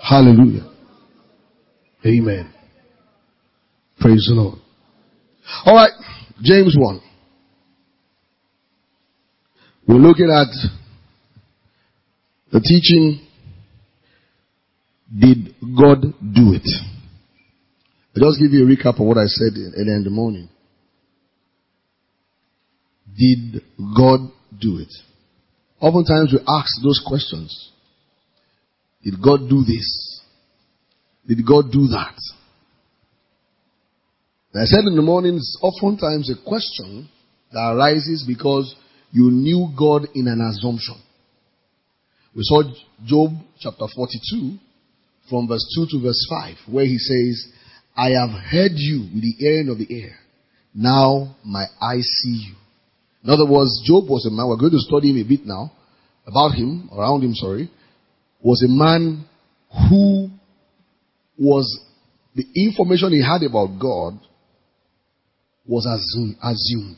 Hallelujah. Amen. Praise the Lord. All right. James 1. We're looking at the teaching, did God do it? I'll just give you a recap of what I said earlier in the morning. Did God do it? Oftentimes we ask those questions. Did God do this? Did God do that? And I said in the morning, it's oftentimes a question that arises because you knew God in an assumption. We saw Job chapter 42 from verse 2 to verse 5, where he says, I have heard you with the hearing of the ear. Now my eyes see you. In other words, Job was a man, we're going to study him a bit now, around him, was a man who was, the information he had about God was assumed.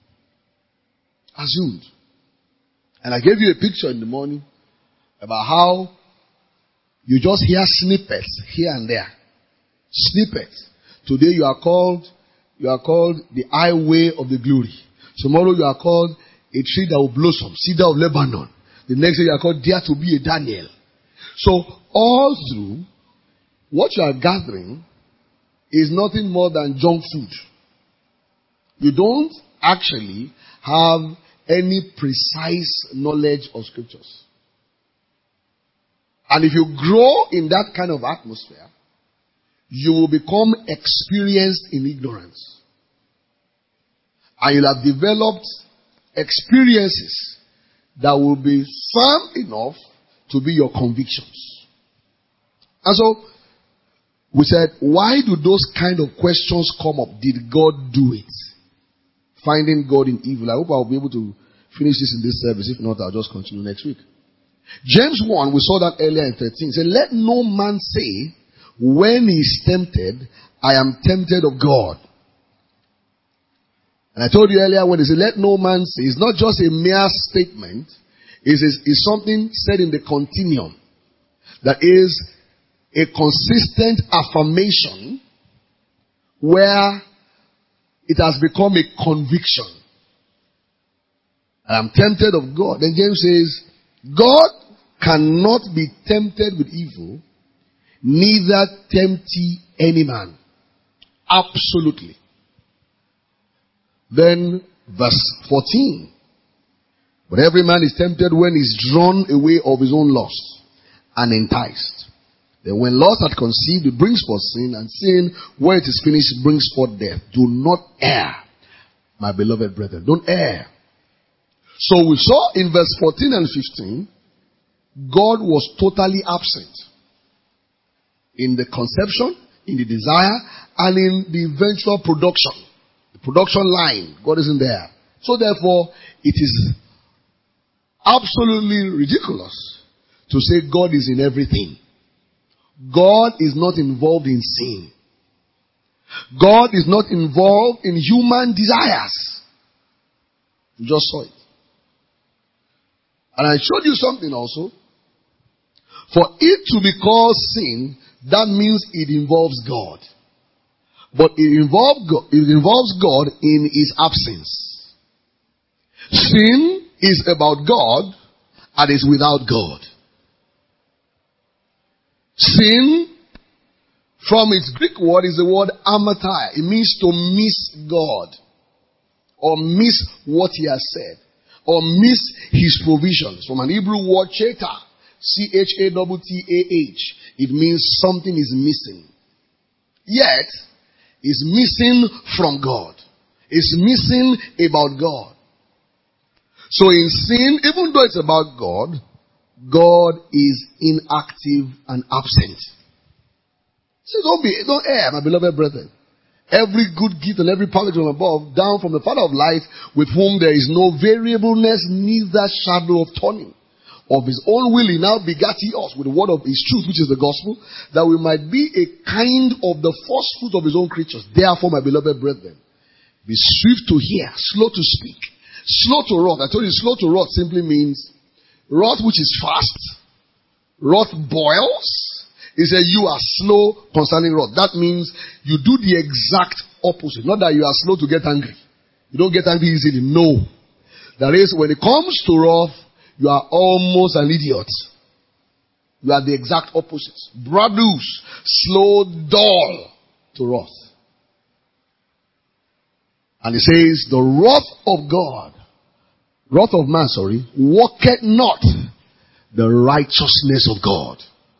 And I gave you a picture in the morning about how you just hear snippets here and there. Snippets. Today you are called the highway of the glory. Tomorrow you are called a tree that will blossom, cedar of Lebanon. The next day you are called dare to be a Daniel. So all through, what you are gathering is nothing more than junk food. You don't actually have any precise knowledge of scriptures. And if you grow in that kind of atmosphere, you will become experienced in ignorance. And you'll have developed experiences that will be firm enough to be your convictions. And so, we said, why do those kind of questions come up? Did God do it? Finding God in evil. I hope I'll be able to finish this in this service. If not, I'll just continue next week. James 1, we saw that earlier in 13. It said, let no man say, when he is tempted, I am tempted of God. And I told you earlier when he said, let no man say, it's not just a mere statement. It's something said in the continuum. That is a consistent affirmation where it has become a conviction. I am tempted of God. Then James says, God cannot be tempted with evil, neither tempt ye any man. Absolutely. Then verse 14. But every man is tempted when he is drawn away of his own lust and enticed. Then when lust hath conceived, it brings forth sin, and sin, when it is finished, brings forth death. Do not err, my beloved brethren. Don't err. So we saw in verse 14 and 15, God was totally absent in the conception, in the desire, and in the eventual production. The production line, God isn't there. So therefore, it is absolutely ridiculous to say God is in everything. God is not involved in sin. God is not involved in human desires. You just saw it. And I showed you something also. For it to be called sin, that means it involves God. But it involves God in his absence. Sin is about God and is without God. Sin, from its Greek word, is the word amatai. It means to miss God, or miss what he has said, or miss his provisions. From an Hebrew word, cheta, C-H-A-T-T-A-H. It means something is missing. Yet, it's missing from God. It's missing about God. So in sin, even though it's about God, God is inactive and absent. So don't err, my beloved brethren. Every good gift and every perfect from above, down from the Father of light, with whom there is no variableness, neither shadow of turning. Of his own will he now begat he us with the word of his truth, which is the gospel, that we might be a kind of the first fruit of his own creatures. Therefore, my beloved brethren, be swift to hear, slow to speak, slow to wrath. I told you, slow to wrath simply means wrath which is fast. Wrath boils. He said, you are slow concerning wrath. That means you do the exact opposite. Not that you are slow to get angry. You don't get angry easily. No. That is, when it comes to wrath, you are almost an idiot. You are the exact opposite. Bradus, slow, dull to wrath. And he says, the wrath of God, wrath of man, worketh not the righteousness of God.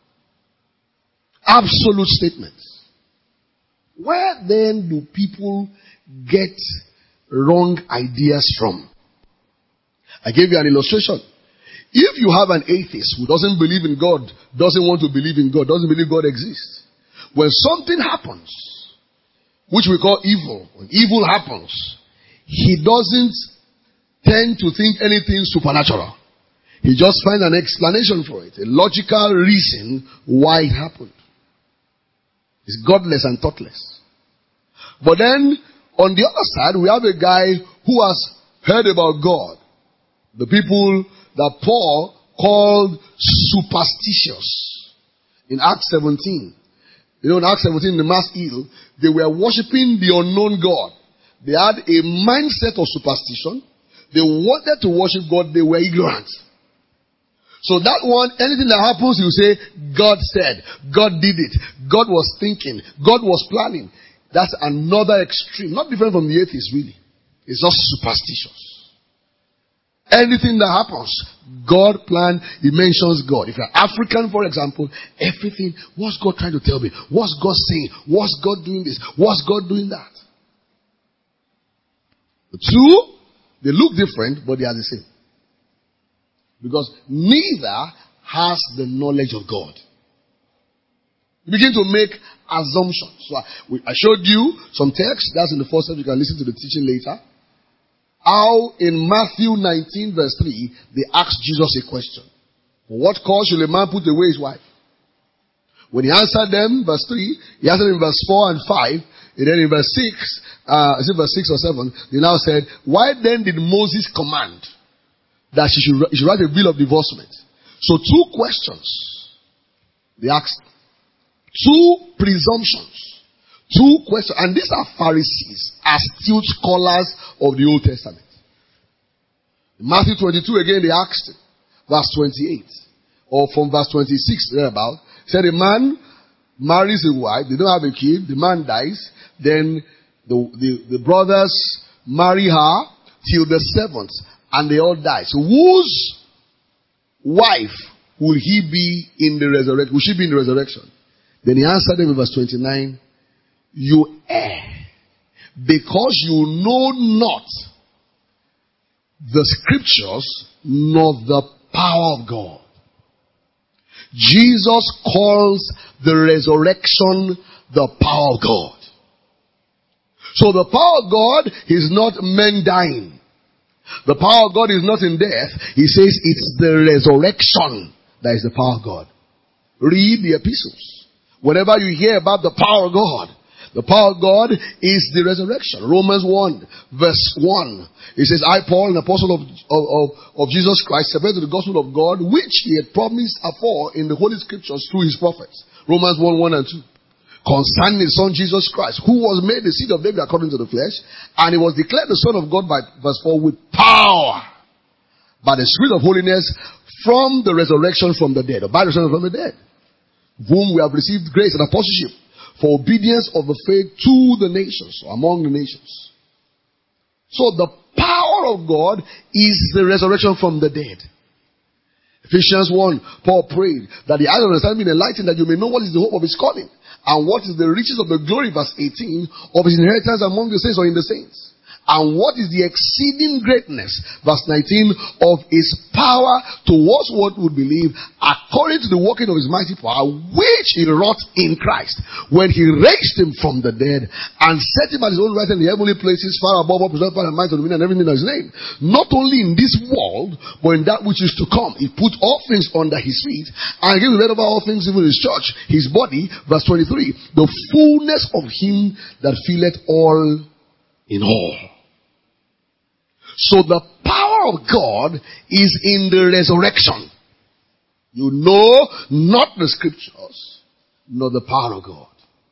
Absolute statements. Where then do people get wrong ideas from? I gave you an illustration. If you have an atheist who doesn't believe in God, doesn't want to believe in God, doesn't believe God exists, when something happens, which we call evil, when evil happens, he doesn't tend to think anything supernatural. He just finds an explanation for it, a logical reason why it happened. It's godless and thoughtless. But then, on the other side, we have a guy who has heard about God. The people that Paul called superstitious. In Acts 17. You know, in Acts 17, in the mass hill, they were worshipping the unknown God. They had a mindset of superstition. They wanted to worship God. They were ignorant. So that one, anything that happens, you say, God said, God did it, God was thinking, God was planning. That's another extreme. Not different from the atheist, really. It's just superstitious. Anything that happens, God planned, He mentions God. If you're African, for example, everything, what's God trying to tell me? What's God saying? What's God doing this? What's God doing that? The two, they look different, but they are the same. Because neither has the knowledge of God. You begin to make assumptions. So I showed you some text. That's in the first step. You can listen to the teaching later. How in Matthew 19 verse 3, they asked Jesus a question. For what cause shall a man put away his wife? When he answered them, verse 3, he answered in verse 4 and 5. And then in verse 6, is it verse 6 or 7? They now said, why then did Moses command that she should write a bill of divorcement? So two questions they asked. Two presumptions. Two questions. And these are Pharisees, astute scholars of the Old Testament. In Matthew 22 again they asked, verse 28. Or from verse 26 thereabout. Said a man marries a wife, they don't have a kid, the man dies, then the brothers marry her till the seventh, and they all die. So whose wife will he be in the resurrection? Will she be in the resurrection? Then he answered them in verse 29, you err, because you know not the scriptures nor the power of God. Jesus calls the resurrection the power of God. So the power of God is not men dying. The power of God is not in death. He says it's the resurrection that is the power of God. Read the epistles. Whenever you hear about the power of God, the power of God is the resurrection. Romans 1 verse 1. It says, I, Paul, an apostle of Jesus Christ, submitted to the gospel of God, which he had promised afore in the Holy Scriptures through his prophets. Romans 1, 1 and 2. Concerning his son Jesus Christ, who was made the seed of David according to the flesh, and he was declared the Son of God by verse 4 with power by the Spirit of holiness from the resurrection from the dead, or by the resurrection from the dead, whom we have received grace and apostleship for obedience of the faith to the nations, or among the nations. So the power of God is the resurrection from the dead. Ephesians 1, Paul prayed that the eyes of understanding be enlightened, that you may know what is the hope of his calling, and what is the riches of the glory, verse 18, of his inheritance among the saints or in the saints. And what is the exceeding greatness, verse 19, of his power towards what would believe, according to the working of his mighty power, which he wrought in Christ, when he raised him from the dead, and set him at his own right in the heavenly places, far above all principality and might and dominion and everything in his name. Not only in this world, but in that which is to come. He put all things under his feet, and gave the head over all things, even his church, his body, verse 23, the fullness of him that filleth all in all. So the power of God is in the resurrection. You know not the scriptures, nor the power of God.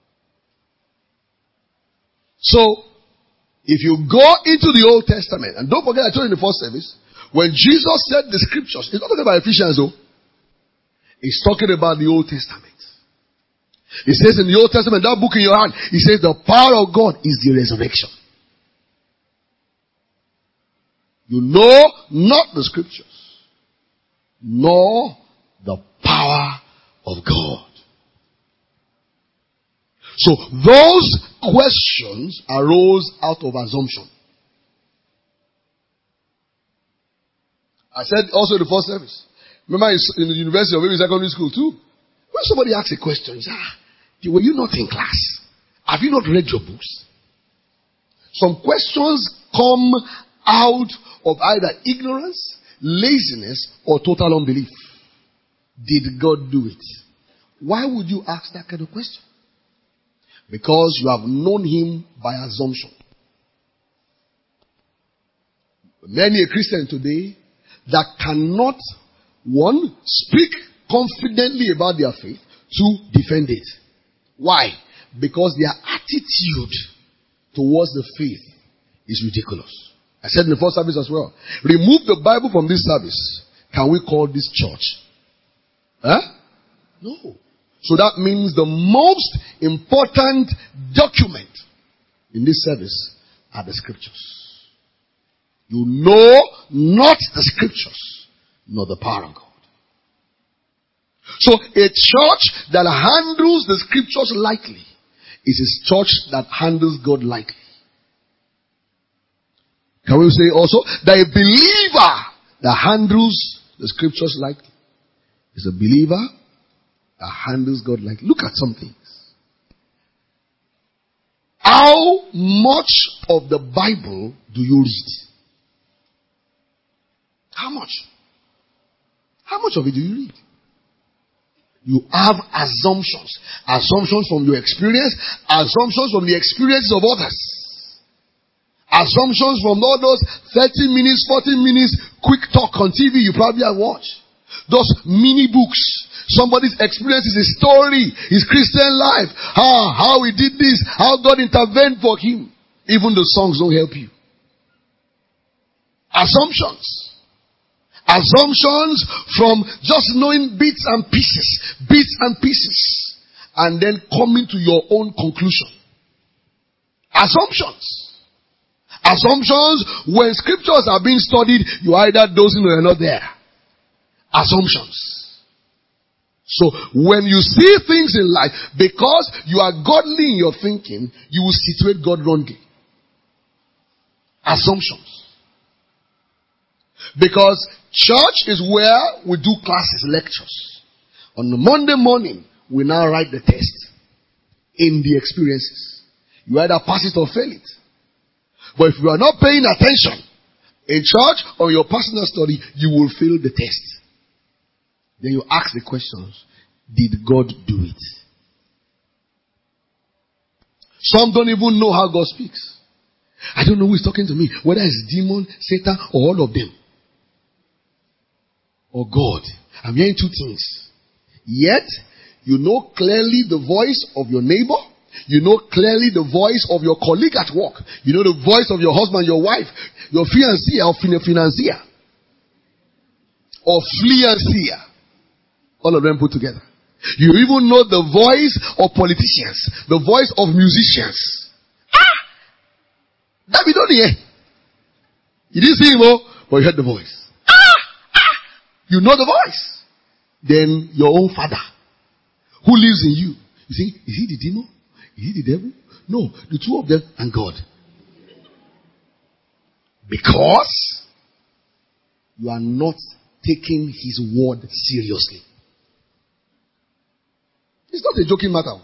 So, if you go into the Old Testament, and don't forget I told you in the first service, when Jesus said the scriptures, he's not talking about Ephesians though. He's talking about the Old Testament. He says in the Old Testament, that book in your hand, he says the power of God is the resurrection. You know not the scriptures, nor the power of God. So those questions arose out of assumption. I said also in the first service. Remember in the university or maybe secondary school too. When somebody asks a question, you say, were you not in class? Have you not read your books? Some questions come out of either ignorance, laziness, or total unbelief. Did God do it? Why would you ask that kind of question? Because you have known him by assumption. Many a Christian today that cannot, one, speak confidently about their faith, two, defend it. Why? Because their attitude towards the faith is ridiculous. I said in the first service as well. Remove the Bible from this service. Can we call this church? No. So that means the most important document in this service are the scriptures. You know not the scriptures, nor the power of God. So a church that handles the scriptures lightly is a church that handles God lightly. Can we say also that a believer that handles the scriptures lightly is a believer that handles God lightly? Look at some things. How much of the Bible do you read? How much? How much of it do you read? You have assumptions. Assumptions from your experience. Assumptions from the experiences of others. Assumptions from all those 30 minutes, 40 minutes quick talk on TV you probably have watched. Those mini books. Somebody's experience is a story. His Christian life. How he did this. How God intervened for him. Even the songs don't help you. Assumptions. Assumptions from just knowing bits and pieces, and then coming to your own conclusion. Assumptions when scriptures are being studied, you are either dozing or you're not there. Assumptions. So when you see things in life, because you are godly in your thinking, you will situate God wrongly. Assumptions. Because church is where we do classes, lectures. On the Monday morning, we now write the test in the experiences. You either pass it or fail it. But if you are not paying attention in church or your personal study, you will fail the test. Then you ask the questions, did God do it? Some don't even know how God speaks. I don't know who is talking to me, whether it's demon, Satan, or all of them. Or God. I'm hearing two things. Yet, you know clearly the voice of your neighbor. You know clearly the voice of your colleague at work. You know the voice of your husband, your wife, your fiancé or financier. Or fleancier. All of them put together. You even know the voice of politicians. The voice of musicians. That we don't hear. You didn't see him, but you heard the voice. You know the voice. Then your own father, who lives in you. You see, is he the demon? Is he the devil? No, the two of them and God. Because you are not taking his word seriously. It's not a joking matter.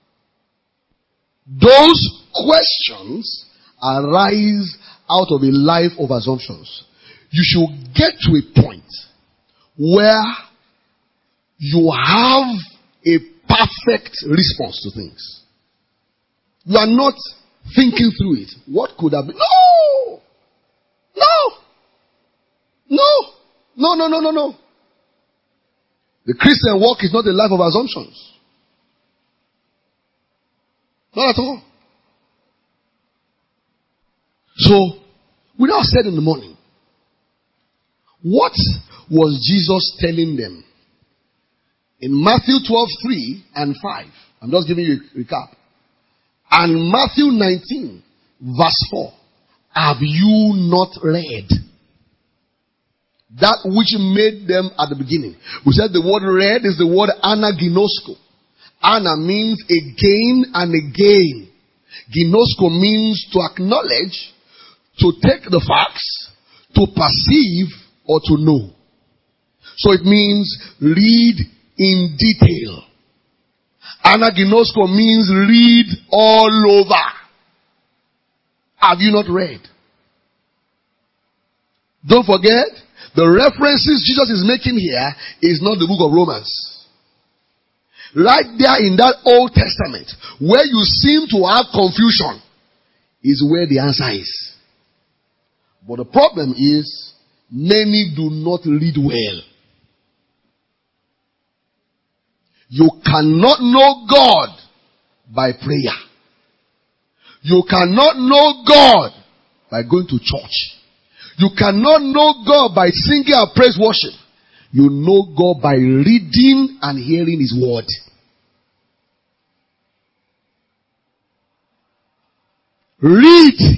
Those questions arise out of a life of assumptions. You should get to a point where you have a perfect response to things. You are not thinking through it. What could have been? No! The Christian walk is not a life of assumptions. Not at all. So, we now said in the morning, what was Jesus telling them? In Matthew 12:3 and 5. I'm just giving you a recap. And Matthew 19, verse 4. Have you not read that which made them at the beginning? We said the word read is the word anaginosko. Ana means again and again. Ginosko means to acknowledge, to take the facts, to perceive, or to know. So it means read in detail. Anaginosko means read all over. Have you not read? Don't forget, the references Jesus is making here is not the book of Romans. Right there in that Old Testament, where you seem to have confusion, is where the answer is. But the problem is, many do not read well. You cannot know God by prayer. You cannot know God by going to church. You cannot know God by singing and praise worship. You know God by reading and hearing His word. Read.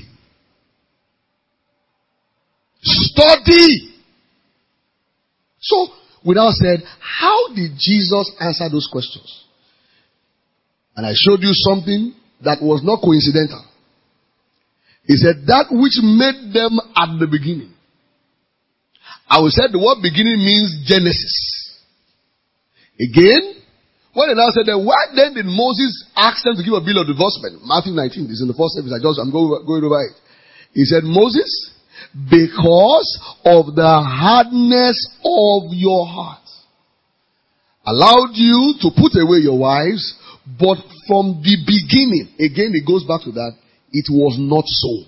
Study. So, we now said, how did Jesus answer those questions? And I showed you something that was not coincidental. He said, that which made them at the beginning. I will say the word beginning means Genesis. Again, when they now said that, why then did Moses ask them to give a bill of divorcement? Matthew 19, this is in the first service. I'm going over it. He said, Moses, because of the hardness of your heart, allowed you to put away your wives, but from the beginning, again it goes back to that, it was not so.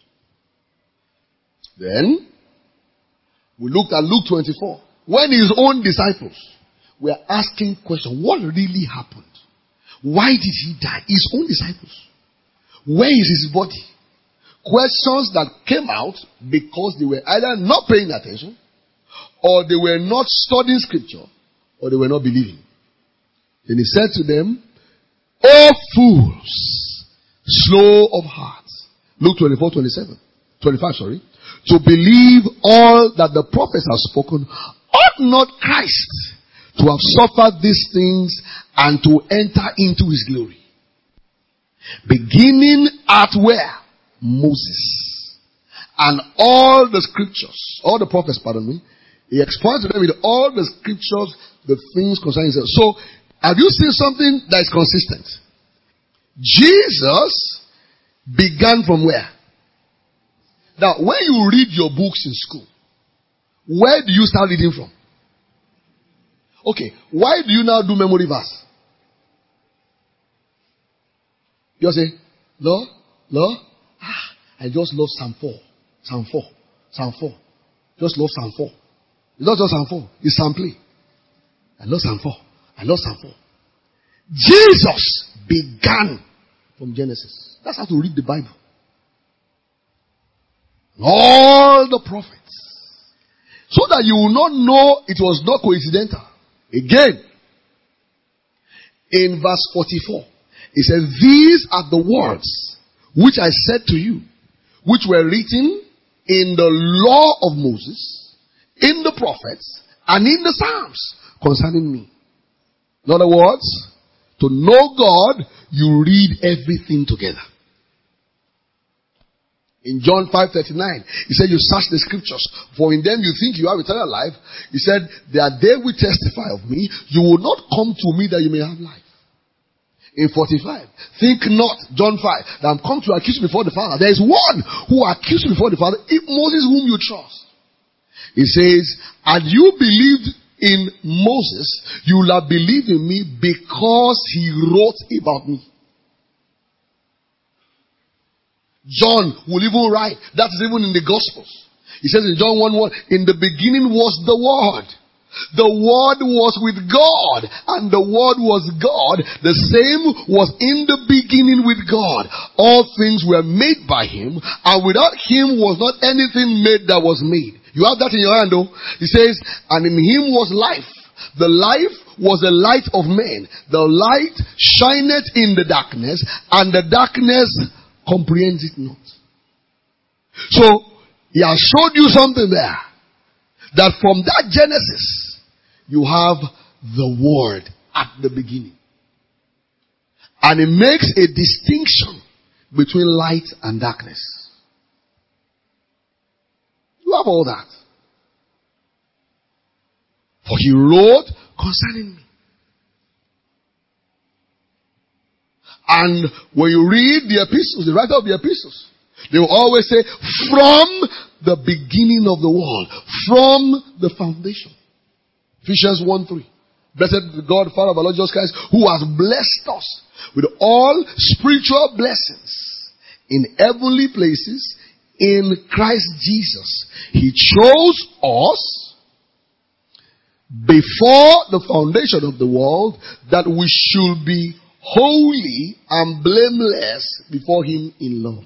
Then, we looked at Luke 24. When his own disciples were asking questions, what really happened? Why did he die? His own disciples. Where is his body? Questions that came out because they were either not paying attention, or they were not studying scripture, or they were not believing. Then he said to them, O fools, slow of heart. Luke 25, to believe all that the prophets have spoken. Ought not Christ to have suffered these things and to enter into his glory? Beginning at where? Moses. And all the scriptures, all the prophets, he explains to them with all the scriptures, the things concerning himself. So, have you seen something that is consistent? Jesus began from where? Now, when you read your books in school, where do you start reading from? Okay, why do you now do memory verse? You say, Lord, I just love Psalm 4. Psalm 4. Just love Psalm 4. It's not just Psalm 4, it's Psalm play. I love Psalm 4. Jesus began from Genesis. That's how to read the Bible. All the prophets. So that you will not know it was not coincidental. Again, in verse 44, it says, these are the words which I said to you, which were written in the law of Moses, in the prophets, and in the Psalms concerning me. In other words, to know God, you read everything together. In John 5:39, he said, you search the scriptures, for in them you think you have eternal life. He said, they are there which testify of me. You will not come to me that you may have life. In 45, think not, John 5, that I'm come to accuse you before the Father. There is one who accused you before the Father, Moses whom you trust. He says, had you believed in Moses, you will have believed in me because he wrote about me. John will even write, that is even in the Gospels. He says in John 1:1, in the beginning was the Word. The Word was with God, and the Word was God. The same was in the beginning with God. All things were made by Him, and without Him was not anything made that was made. You have that in your hand, though. He says, and in Him was life. The life was the light of men. The light shineth in the darkness, and the darkness comprehends it not. So, He has showed you something there. That from that Genesis, you have the Word at the beginning. And it makes a distinction between light and darkness. You have all that. For He wrote concerning me. And when you read the epistles, the writer of the epistles, they will always say, from the beginning of the world, from the foundation. Ephesians 1:3. Blessed be God, Father of our Lord Jesus Christ, who has blessed us with all spiritual blessings in heavenly places in Christ Jesus. He chose us before the foundation of the world that we should be holy and blameless before Him in love.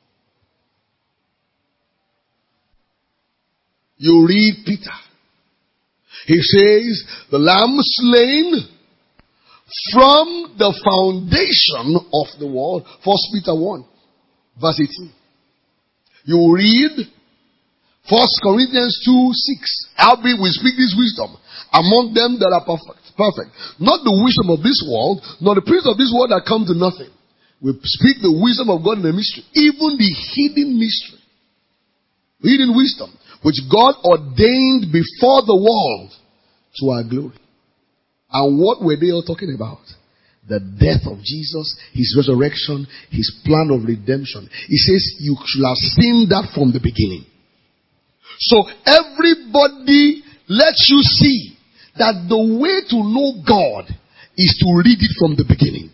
You read Peter. He says, the Lamb slain from the foundation of the world. 1 Peter 1, verse 18. You read 1 Corinthians 2:6. Albeit we speak this wisdom among them that are perfect. Not the wisdom of this world, nor the prince of this world that come to nothing. We speak the wisdom of God in the mystery. Even the hidden mystery. Hidden wisdom. Which God ordained before the world to our glory. And what were they all talking about? The death of Jesus, His resurrection, His plan of redemption. He says you should have seen that from the beginning. So everybody lets you see that the way to know God is to read it from the beginning.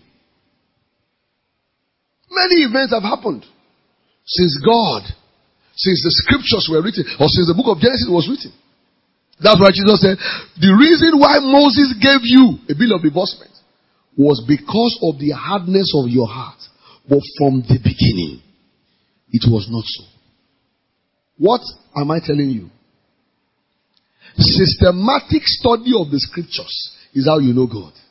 Many events have happened since the scriptures were written, or since the book of Genesis was written. That's why Jesus said, the reason why Moses gave you a bill of divorcement was because of the hardness of your heart. But from the beginning, it was not so. What am I telling you? Systematic study of the scriptures is how you know God.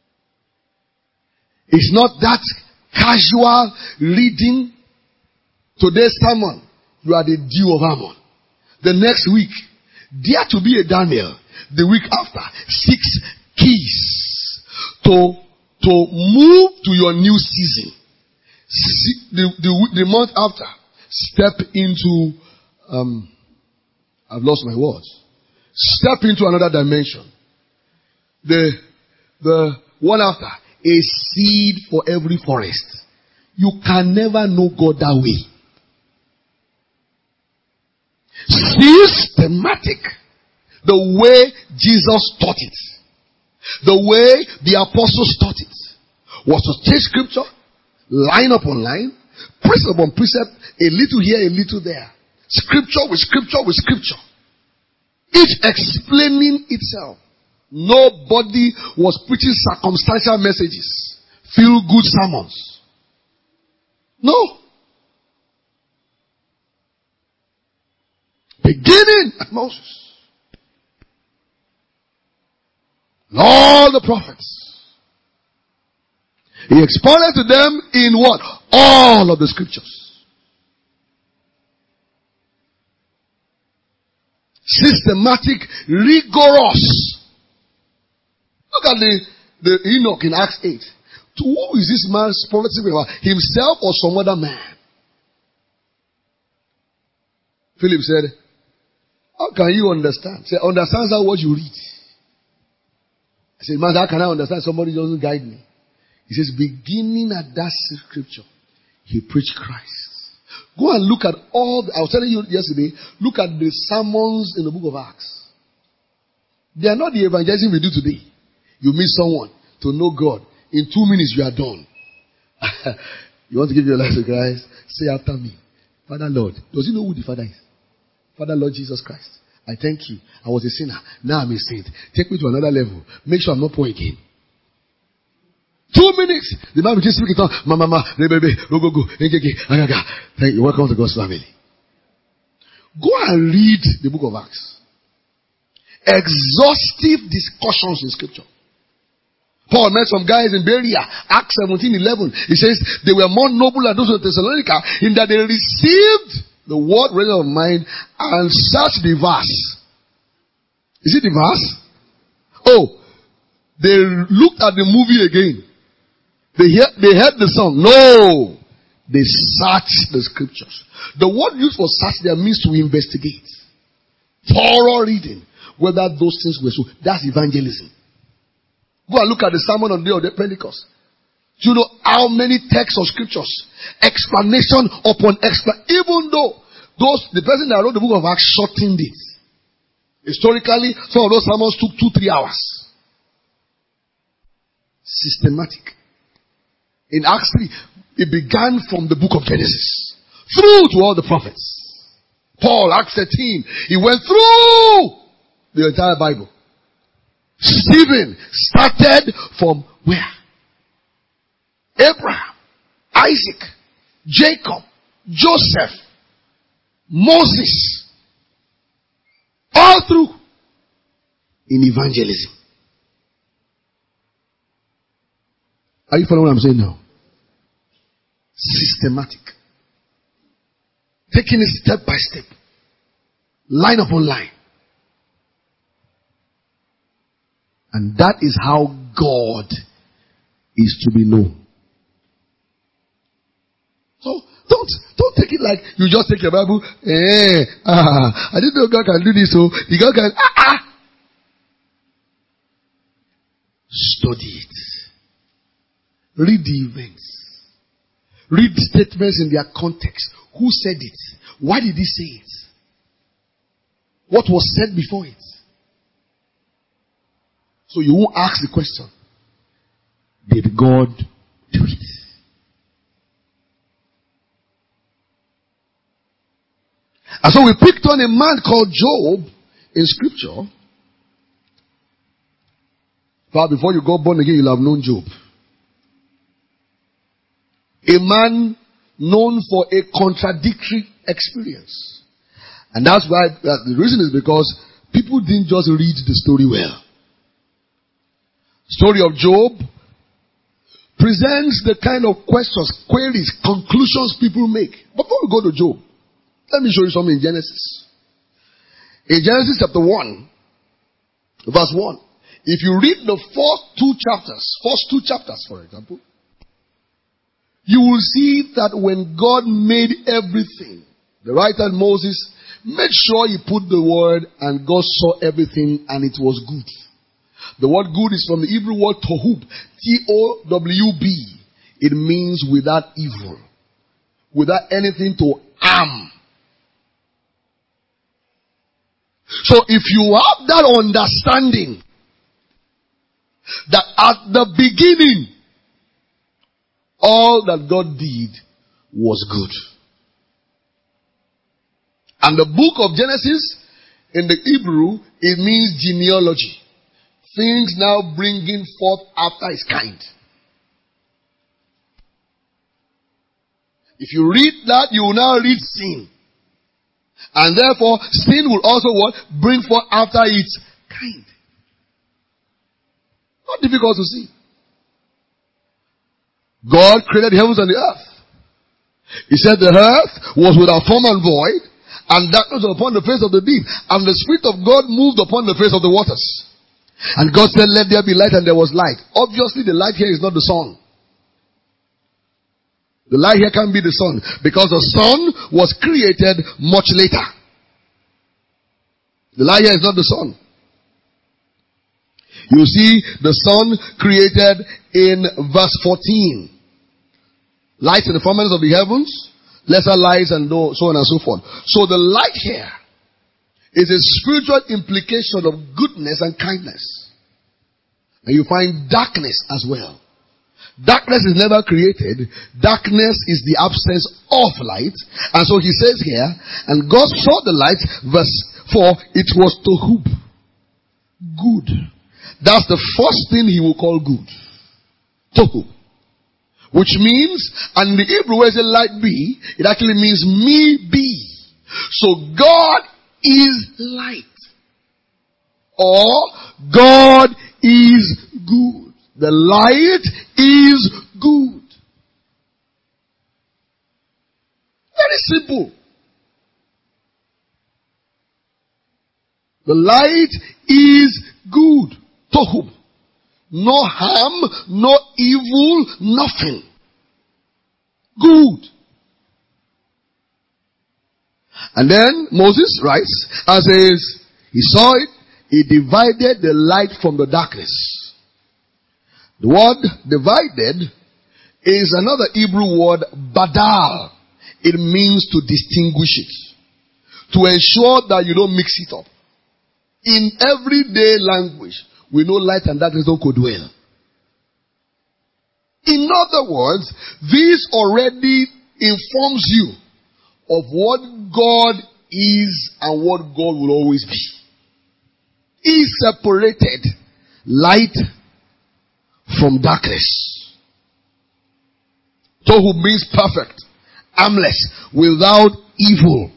It's not that casual reading. Today's sermon, you are the dew of Ammon. The next week, dare to be a Daniel. The week after, 6 keys to move to your new season. The month after, step into, I've lost my words. Step into another dimension. The one after, a seed for every forest. You can never know God that way. Systematic. The way Jesus taught it. The way the apostles taught it. Was to take scripture, line upon line, precept upon precept, a little here, a little there. Scripture with scripture with scripture. Each explaining itself. Nobody was preaching circumstantial messages. Feel good sermons. No. Beginning at Moses. And all the prophets. He expounded to them in what? All of the scriptures. Systematic, rigorous. Look at the Enoch in Acts 8. To who is this man prophesying about? Himself or some other man? Philip said, how can you understand? Say, understands that what you read. I said, man, how can I understand? Somebody doesn't guide me. He says, beginning at that scripture, he preached Christ. Go and look at I was telling you yesterday, look at the sermons in the book of Acts. They are not the evangelism we do today. You meet someone to know God. In 2 minutes, you are done. You want to give your life to Christ? Say after me. Father Lord. Does he know who the Father is? Father Lord Jesus Christ. I thank you. I was a sinner. Now I'm a saint. Take me to another level. Make sure I'm not poor again. 2 minutes. The man will just speak it on. Mama, baby, go. Thank you. Welcome to God's family. Go and read the book of Acts. Exhaustive discussions in scripture. Paul met some guys in Berea. Acts 17:11. He says they were more noble than those of Thessalonica in that they received the word ready of mind and searched the verse. Is it the verse? Oh, they looked at the movie again. They heard the song. No. They searched the scriptures. The word used for search there means to investigate. Thorough reading. Whether those things were so. That's evangelism. Go and look at the sermon on the day of the Pentecost. Do you know how many texts of scriptures? Explanation upon explanation. Even though the person that wrote the book of Acts shortened it. Historically, some of those sermons took 2-3 hours. Systematic. In Acts 3, it began from the book of Genesis. Through to all the prophets. Paul, Acts 13, he went through the entire Bible. Stephen started from where? Abraham, Isaac, Jacob, Joseph, Moses. All through in evangelism. Are you following what I'm saying now? Systematic. Taking it step by step. Line upon line. And that is how God is to be known. So don't take it like you just take your Bible. I didn't know God can do this, so God can study it. Read the events. Read the statements in their context. Who said it? Why did he say it? What was said before it? So you won't ask the question, did God do it? And so we picked on a man called Job in scripture. But before you got born again, you'll have known Job. A man known for a contradictory experience. And that's why, the reason is because people didn't just read the story well. Story of Job presents the kind of questions, queries, conclusions people make. Before we go to Job, let me show you something in Genesis. In Genesis chapter 1, verse 1. If you read the first two chapters, for example, you will see that when God made everything, the writer Moses made sure he put the word and God saw everything and it was good. The word good is from the Hebrew word tohub, T-O-W-B. It means without evil, without anything to harm. So if you have that understanding that at the beginning all that God did was good. And the book of Genesis in the Hebrew, it means genealogy. Things now bringing forth after his kind. If you read that, you will now read sin. And therefore, sin will also what? Bring forth after its kind. Not difficult to see. God created the heavens and the earth. He said the earth was without form and void, and darkness was upon the face of the deep, and the Spirit of God moved upon the face of the waters. And God said, let there be light, and there was light. Obviously, the light here is not the sun. The light here can't be the sun, because the sun was created much later. The light here is not the sun. You see the sun created in verse 14. Lights in the firmament of the heavens, lesser lights, and so on and so forth. So the light here is a spiritual implication of goodness and kindness. And you find darkness as well. Darkness is never created. Darkness is the absence of light. And so he says here, and God saw the light, verse For it was tohub. Good. That's the first thing he will call good. Tohub. Which means, and in the Hebrew where it says light be, it actually means me be. So God is light. Or God is good. The light is good. Very simple. The light is good. Tohub. No harm, no evil, nothing. Good. And then Moses writes and says, he saw it, he divided the light from the darkness. The word divided is another Hebrew word, badal. It means to distinguish it. To ensure that you don't mix it up. In everyday language, we know light and darkness don't co-dwell. In other words, this already informs you of what God is and what God will always be. He separated light from darkness. Tohu means perfect, harmless, without evil.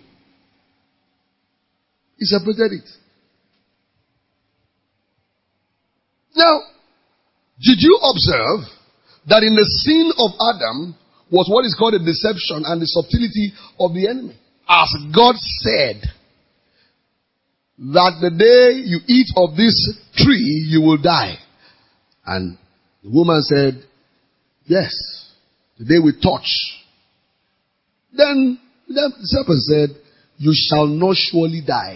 He separated it. Now, did you observe that in the sin of Adam was what is called a deception and the subtlety of the enemy? As God said that the day you eat of this tree, you will die. And the woman said, yes, the day we touch. Then the serpent said, you shall not surely die.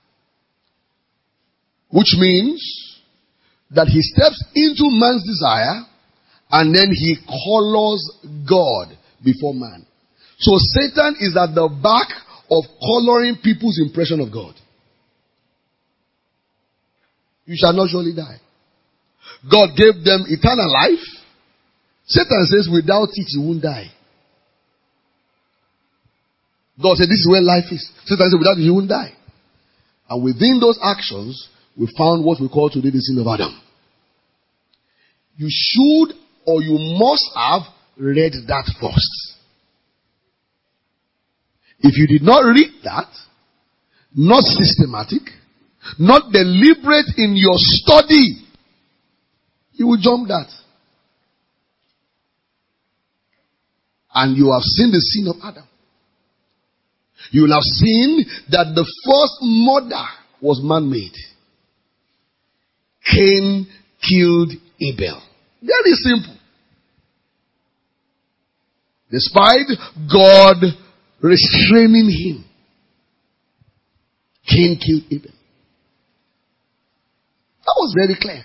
Which means that he steps into man's desire and then he colors God before man. So Satan is at the back of coloring people's impression of God. You shall not surely die. God gave them eternal life. Satan says without it you won't die. God said this is where life is. Satan said without it you won't die. And within those actions, we found what we call today the sin of Adam. You should or you must have read that first. If you did not read that, not systematic, not deliberate in your study, you will jump that. And you have seen the sin of Adam. You will have seen that the first murder was man-made. Cain killed Abel. Very simple. Despite God restraining him, Cain killed Abel. That was very clear.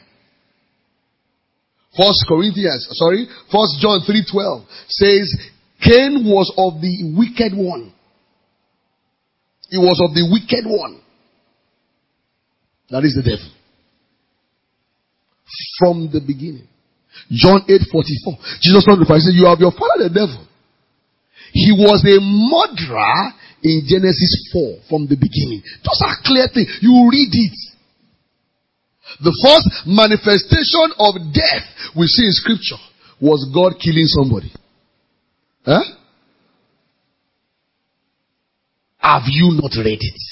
1 John 3:12 says, Cain was of the wicked one. He was of the wicked one. That is the devil. From the beginning. John 8:44. Jesus told the Pharisees, you have your father the devil. He was a murderer in Genesis 4 from the beginning. Those are clear things. You read it. The first manifestation of death we see in scripture was God killing somebody. Huh? Have you not read it?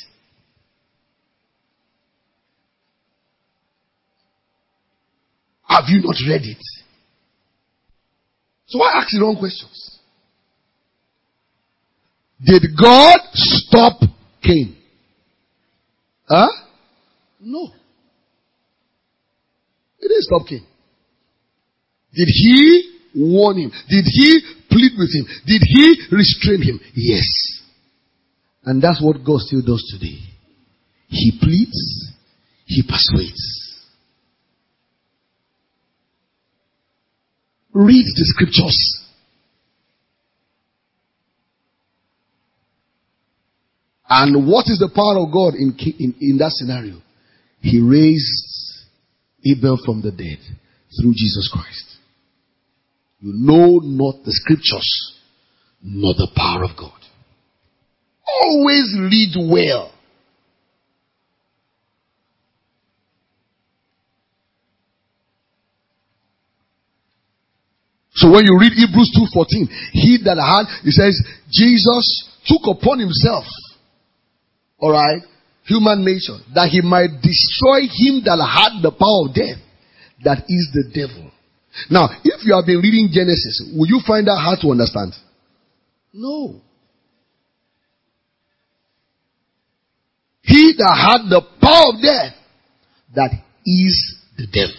Have you not read it? So I ask the wrong questions. Did God stop Cain? Huh? No. He didn't stop Cain. Did he warn him? Did he plead with him? Did he restrain him? Yes. And that's what God still does today. He pleads, he persuades. Read the scriptures. And what is the power of God in that scenario? He raised Abel from the dead through Jesus Christ. You know not the scriptures, nor the power of God. Always read well. So when you read Hebrews 2:14, he that had, it says, Jesus took upon himself, alright, human nature, that he might destroy him that had the power of death, that is the devil. Now, if you have been reading Genesis, will you find that hard to understand? No. He that had the power of death, that is the devil.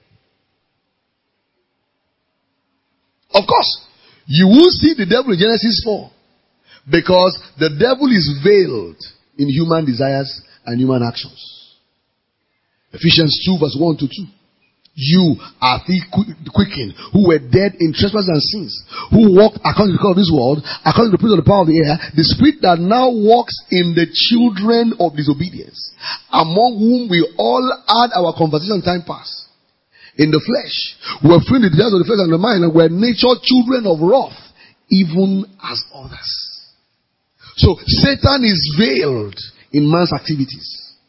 Of course, you will see the devil in Genesis 4. Because the devil is veiled in human desires and human actions. Ephesians 2 verse 1 to 2. You are the quickened, who were dead in trespasses and sins, who walked according to the course of this world, according to the prince of the power of the air, the spirit that now walks in the children of disobedience, among whom we all had our conversation time past. In the flesh, we were free in the desires of the flesh and the mind, and were natured children of wrath, even as others. So Satan is veiled in man's activities.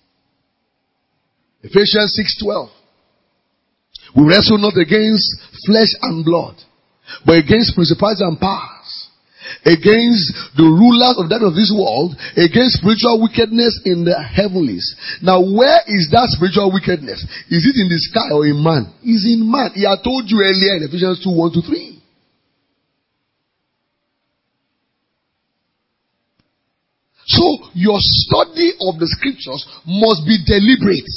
Ephesians 6:12. We wrestle not against flesh and blood, but against principalities and powers, against the rulers of that of this world, against spiritual wickedness in the heavenlies. Now, where is that spiritual wickedness? Is it in the sky or in man? It's in man. He had told you earlier in Ephesians 2:1-3. So, your study of the scriptures must be deliberate.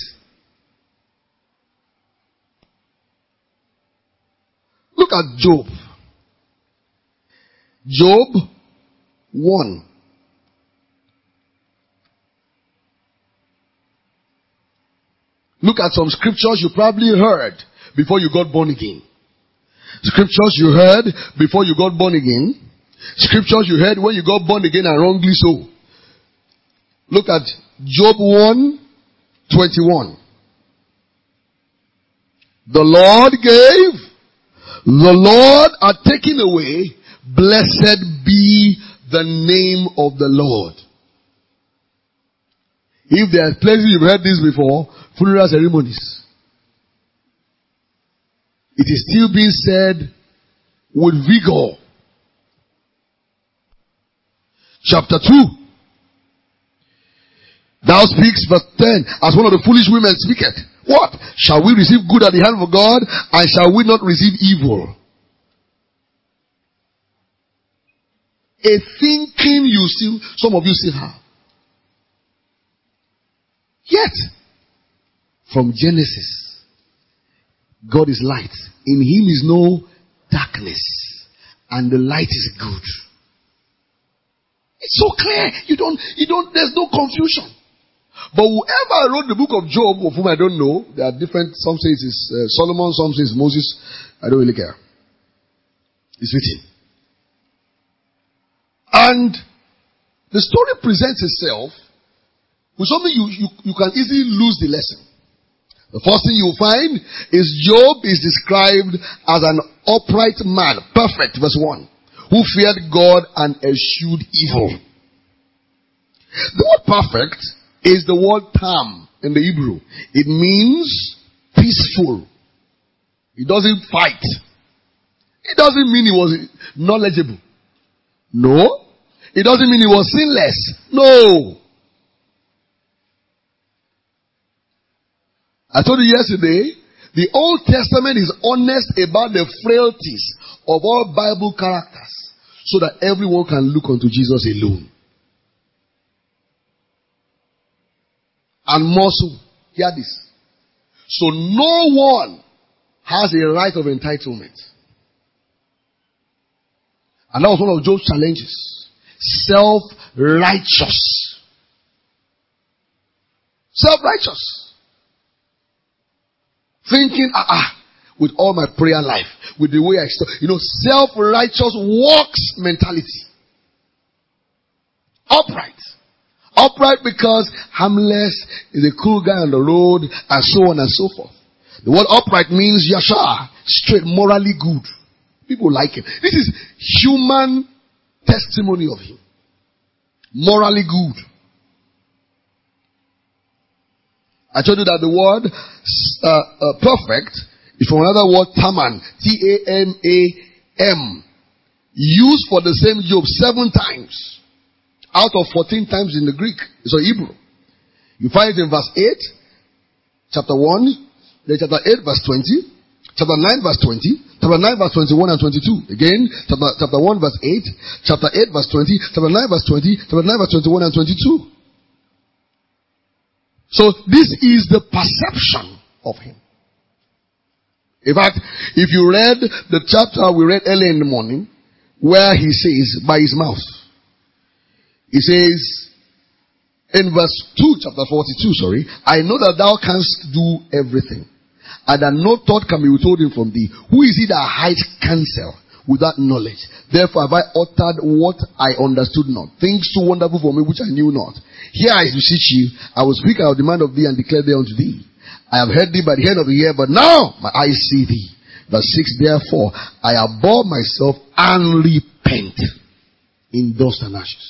Look at Job. Job 1. Look at some scriptures you probably heard before you got born again. Scriptures you heard before you got born again. Scriptures you heard when you got born again and wrongly so. Look at Job 1:21. The Lord gave, the Lord hath taken away, blessed be the name of the Lord. If there are places you've heard this before, funeral ceremonies, it is still being said with vigor. Chapter 2. Thou speaks, verse 10, as one of the foolish women speaketh. What? Shall we receive good at the hand of God, and shall we not receive evil? A thinking some of you still have. Yet, from Genesis, God is light. In him is no darkness, and the light is good. It's so clear. There's no confusion. But whoever wrote the book of Job, of whom I don't know, there are different, some say it is Solomon, some say it's Moses, I don't really care. It's written. And the story presents itself with something you can easily lose the lesson. The first thing you'll find is Job is described as an upright man, perfect, verse 1, who feared God and eschewed evil. The word perfect is the word tam in the Hebrew. It means peaceful. It doesn't fight. It doesn't mean he was knowledgeable. No. It doesn't mean he was sinless. No. I told you yesterday, the Old Testament is honest about the frailties of all Bible characters, so that everyone can look unto Jesus alone. And more so, hear this. So no one has a right of entitlement. And that was one of Job's challenges. Self-righteous. Self-righteous. Thinking, with all my prayer life, with the way I self-righteous works mentality. Upright. Upright because harmless is a cool guy on the road, and so on and so forth. The word upright means yashar, straight, morally good. People like him. This is human testimony of him. Morally good. I told you that the word perfect is from another word, taman. T-A-M-A-N. M used for the same Job 7 times out of 14 times in the Greek. So Hebrew. You find it in verse 8, chapter 1, then chapter 8 verse 20, chapter 9 verse 20, chapter 9 verse 21 and 22. Again, chapter 1 verse 8, chapter 8 verse 20, chapter 9 verse 20, chapter 9 verse 21 and 22. So this is the perception of him. In fact, if you read the chapter we read early in the morning, where he says, by his mouth, he says, in verse 2, chapter 42, I know that thou canst do everything, and that no thought can be withholden from thee. Who is he that hides counsel without knowledge? Therefore have I uttered what I understood not, things too wonderful for me which I knew not. Here I beseech you, I will speak, I will demand of thee, and declare thee unto thee. I have heard thee by the head of the ear, but now my eyes see thee. Verse 6, therefore I abhor myself and repent in dust and ashes.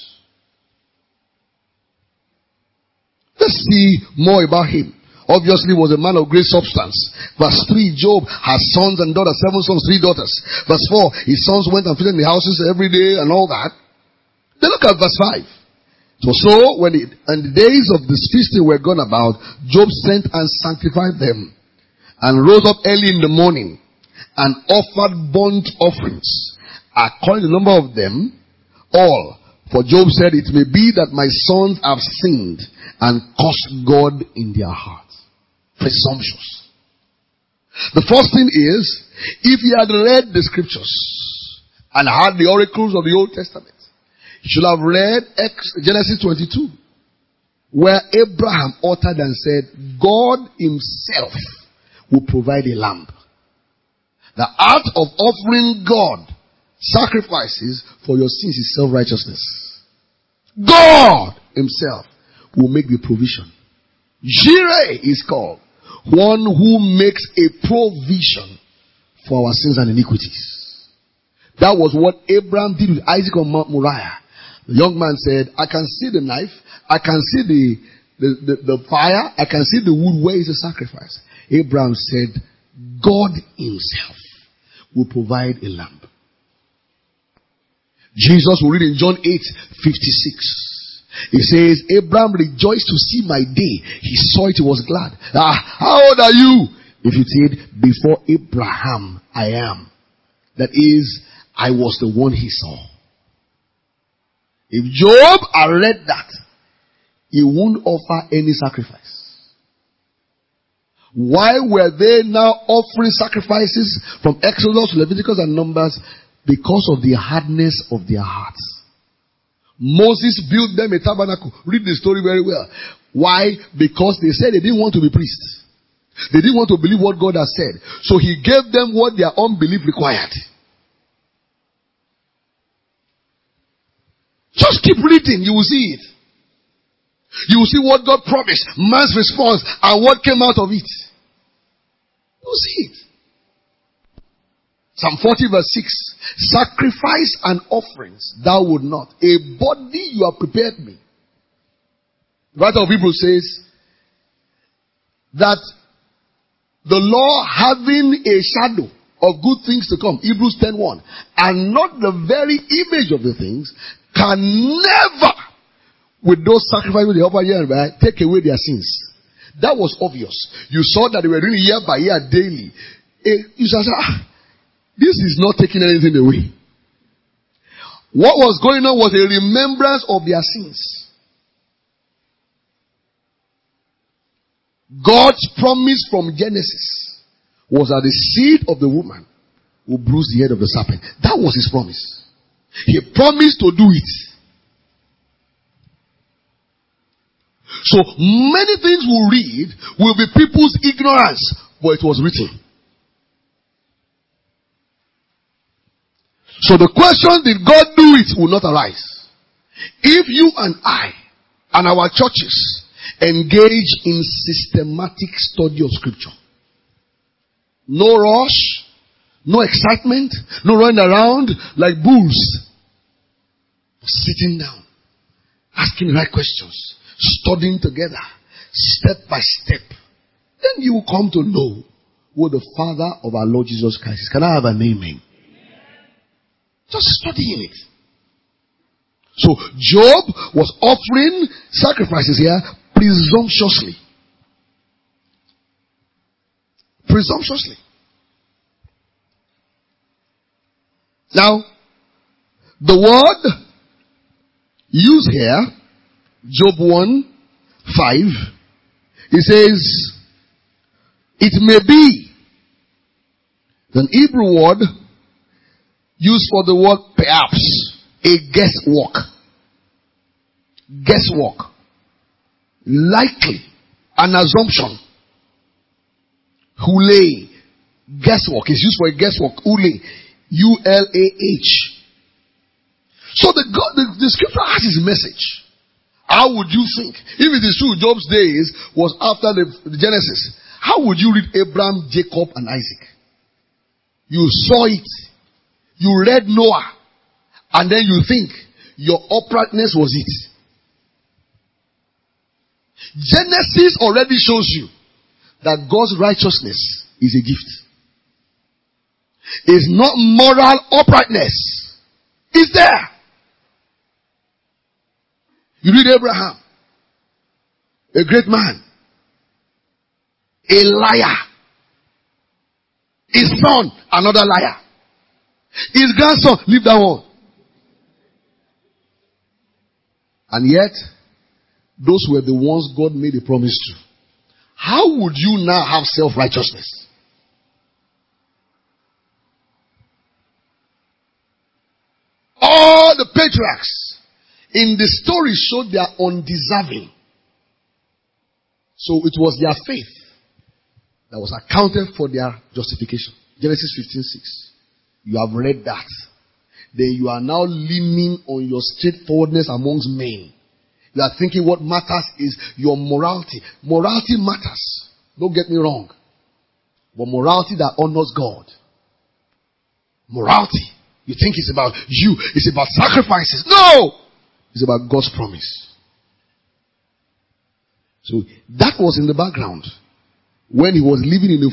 Let's see more about him. Obviously was a man of great substance. Verse 3, Job has sons and daughters, 7 sons, 3 daughters. Verse 4, his sons went and filled in the houses every day and all that. Then look at verse 5. So when and the days of this feasting were gone about, Job sent and sanctified them, and rose up early in the morning, and offered burnt offerings, according to the number of them all. For Job said, it may be that my sons have sinned, and cursed God in their hearts. Presumptuous. The first thing is, if he had read the scriptures, and had the oracles of the Old Testament, he should have read Genesis 22, where Abraham uttered and said, God himself will provide a lamb. The art of offering God sacrifices for your sins is self-righteousness. God himself will make the provision. Jireh is called one who makes a provision for our sins and iniquities. That was what Abraham did with Isaac on Mount Moriah. The young man said, I can see the knife, I can see the fire, I can see the wood. Where is the sacrifice? Abraham said, God himself will provide a lamb. Jesus will read in John 8:56. He says, Abraham rejoiced to see my day. He saw it, he was glad. How old are you? If you said, before Abraham, I am. That is, I was the one he saw. If Job had read that, he wouldn't offer any sacrifice. Why were they now offering sacrifices from Exodus, Leviticus, and Numbers? Because of the hardness of their hearts. Moses built them a tabernacle. Read the story very well. Why? Because they said they didn't want to be priests. They didn't want to believe what God has said. So he gave them what their unbelief required. Just keep reading, you will see it. You will see what God promised, man's response, and what came out of it. You will see it. Psalm 40 verse 6. Sacrifice and offerings thou would not. A body you have prepared me. The writer of Hebrews says that the law having a shadow of good things to come, Hebrews 10:1, and not the very image of the things, can never, with those sacrifices they offer year by, take away their sins. That was obvious. You saw that they were doing year by year daily. You said, this is not taking anything away. What was going on was a remembrance of their sins. God's promise from Genesis was that the seed of the woman will bruise the head of the serpent. That was his promise. He promised to do it. So many things we'll read will be people's ignorance, but it was written. So the question, did God do it, will not arise. If you and I and our churches engage in systematic study of scripture, no rush, no excitement, no running around like bulls, sitting down, asking the right questions, studying together, step by step, then you will come to know what the Father of our Lord Jesus Christ is. Can I have an amen? Just studying it. So Job was offering sacrifices here presumptuously. Presumptuously. Now, the word used here, Job 1:5, it says, it may be an Hebrew word used for the word perhaps, a guesswork. Guesswork. Likely. An assumption. Hule. Guesswork is used for a guesswork. Hule. U-L-A-H. So the scripture has his message. How would you think? If it is true, Job's days was after the Genesis. How would you read Abraham, Jacob, and Isaac? You saw it. You read Noah. And then you think your uprightness was it. Genesis already shows you that God's righteousness is a gift. It's not moral uprightness. It's there. You read Abraham, a great man, a liar. His son, another liar. His grandson, leave that one. And yet, those were the ones God made a promise to. How would you now have self-righteousness? All the patriarchs in the story showed they are undeserving. So it was their faith that was accounted for their justification. Genesis 15:6. You have read that. Then you are now leaning on your straightforwardness amongst men. You are thinking what matters is your morality. Morality matters. Don't get me wrong. But morality that honors God. Morality. You think it's about you. It's about sacrifices. No! It's about God's promise. So that was in the background. When he was living in a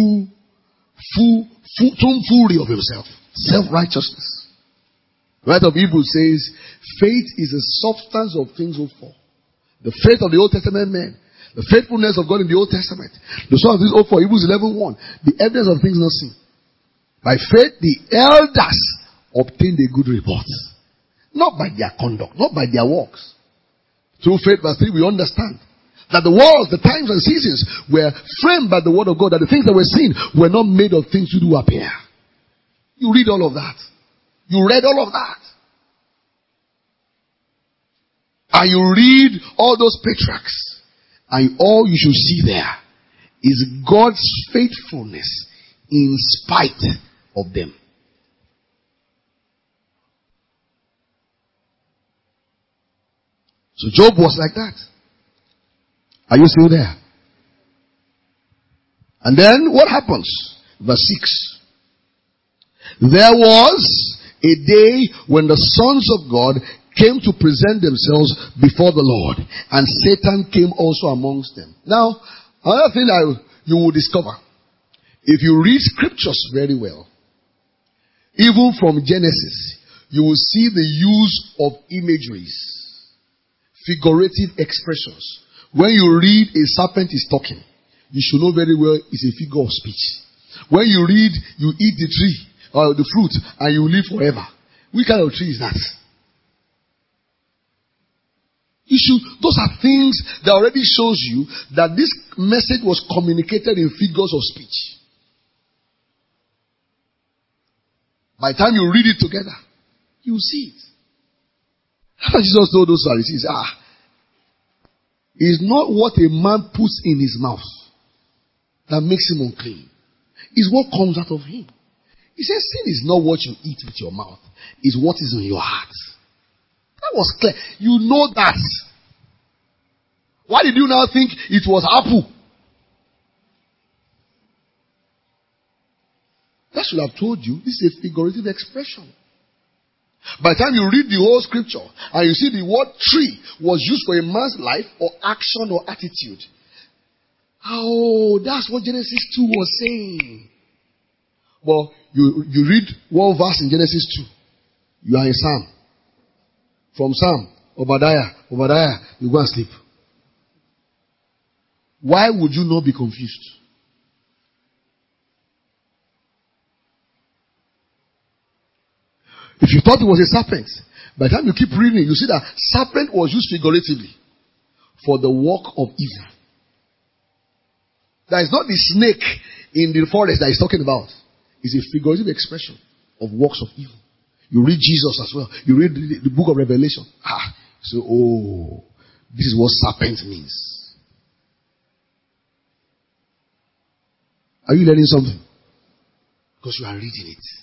full of himself. Self-righteousness. The writer of Hebrews says, faith is the substance of things hoped for. The faith of the Old Testament men. The faithfulness of God in the Old Testament. The sort of things hoped for. Hebrews 11:1. The evidence of things not seen. By faith, the elders obtained a good report. Not by their conduct. Not by their works. Through faith, verse 3, we understand that the worlds, the times and seasons were framed by the word of God. That the things that were seen were not made of things to do appear. You read all of that. You read all of that. And you read all those patriarchs. And all you should see there is God's faithfulness in spite of them. So Job was like that. Are you still there? And then what happens? Verse 6. There was a day when the sons of God came to present themselves before the Lord, and Satan came also amongst them. Now, another thing you will discover, if you read scriptures very well, even from Genesis, you will see the use of imageries, figurative expressions. When you read a serpent is talking, you should know very well it's a figure of speech. When you read, you eat the tree, or the fruit, and you live forever. Which kind of tree is that? Those are things that already shows you that this message was communicated in figures of speech. By the time you read it together, you see it. That's what Jesus told those Pharisees. It's not what a man puts in his mouth that makes him unclean. It's what comes out of him. He says sin is not what you eat with your mouth. It's what is in your heart. That was clear. You know that. Why did you now think it was apple? That should have told you this is a figurative expression. By the time you read the whole scripture and you see the word tree was used for a man's life or action or attitude. Oh, that's what Genesis 2 was saying. Well, you read one verse in Genesis 2. You are in Psalm. From Psalm, Obadiah, you go and sleep. Why would you not be confused? If you thought it was a serpent, by the time you keep reading, you see that serpent was used figuratively for the work of evil. That is not the snake in the forest that he's talking about. It's a figurative expression of works of evil. You read Jesus as well. You read the book of Revelation. So, this is what serpent means. Are you learning something? Because you are reading it.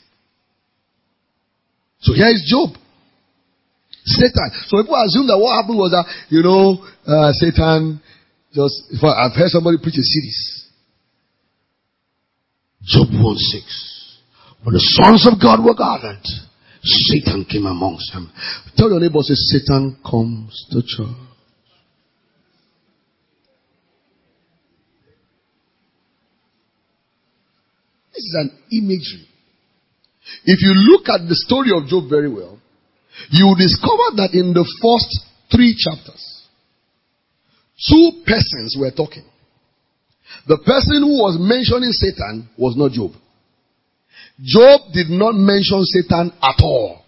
So here is Job. Satan. So people assume that what happened was that, Satan I've heard somebody preach a series. Job 1:6. When the sons of God were gathered, Satan came amongst them. Tell your neighbor, say, Satan comes to church. This is an imagery. If you look at the story of Job very well, you will discover that in the first 3 chapters, 2 persons were talking. The person who was mentioning Satan was not Job. Job did not mention Satan at all.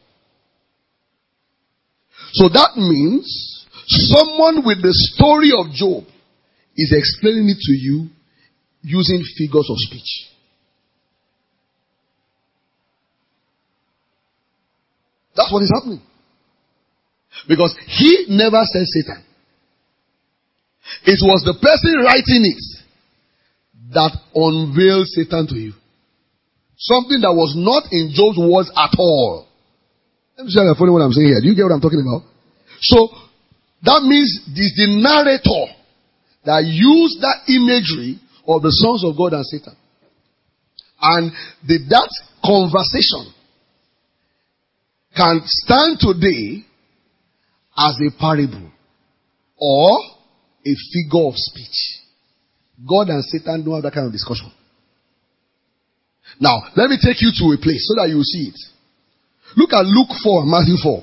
So that means someone with the story of Job is explaining it to you using figures of speech. That's what is happening. Because he never said Satan. It was the person writing it that unveiled Satan to you. Something that was not in Job's words at all. Let me see if you're following what I'm saying here. Do you get what I'm talking about? So, that means it's the narrator that used that imagery of the sons of God and Satan. And that conversation can stand today as a parable or a figure of speech. God and Satan don't have that kind of discussion. Now, let me take you to a place so that you will see it. Look at Luke 4, Matthew 4.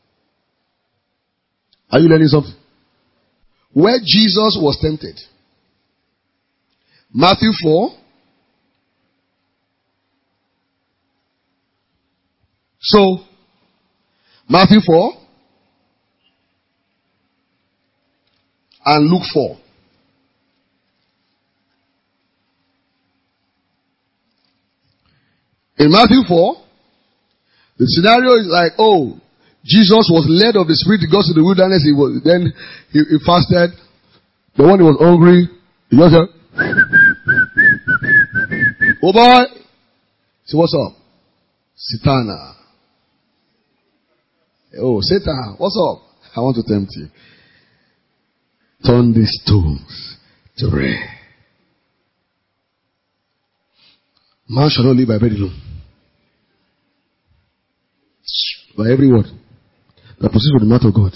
Are you learning something? Where Jesus was tempted. Matthew 4. So, Matthew 4 and Luke 4. In Matthew 4, the scenario is like, Jesus was led of the Spirit to go to the wilderness. He fasted. The one who was hungry, he just said, oh boy. So what's up? Satana. Oh, Satan, what's up? I want to tempt you. Turn these stones to bread. Man shall not live by bread alone, by every word that proceeds from the mouth of God.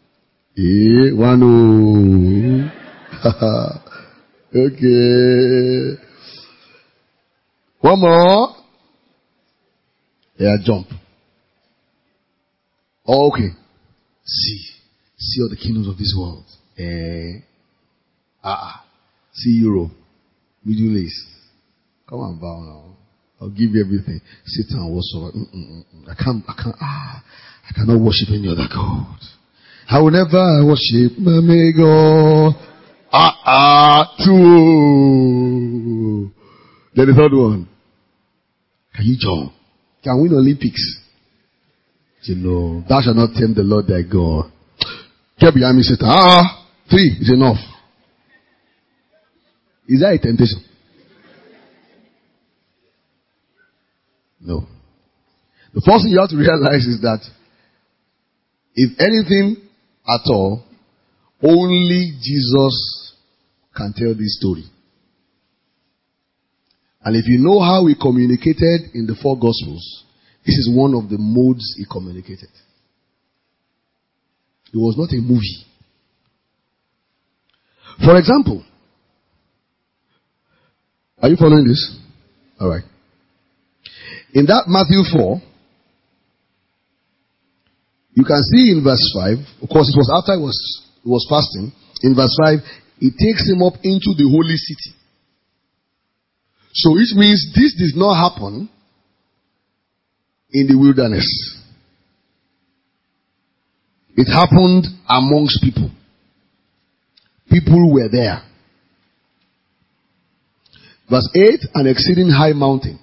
Okay. One more. Yeah, jump. Okay. See all the kingdoms of this world. See Europe, Middle East. Come on, bow now. I'll give you everything. Satan, what's up? I cannot worship any other God. I will never worship my God. Two. Then the third one. Can you jump? Can win Olympics? Thou shalt not tempt the Lord thy God. Get behind me, Satan. 3 is enough. Is that a temptation? No. The first thing you have to realize is that if anything at all, only Jesus can tell this story. And if you know how he communicated in the 4 Gospels, this is one of the modes he communicated. It was not a movie. For example, are you following this? Alright. In that Matthew 4, You can see in verse 5, of course it was after he was fasting. In verse 5, it takes him up into the holy city. So it means this did not happen in the wilderness. It happened amongst people. People were there. Verse 8, an exceeding high mountain.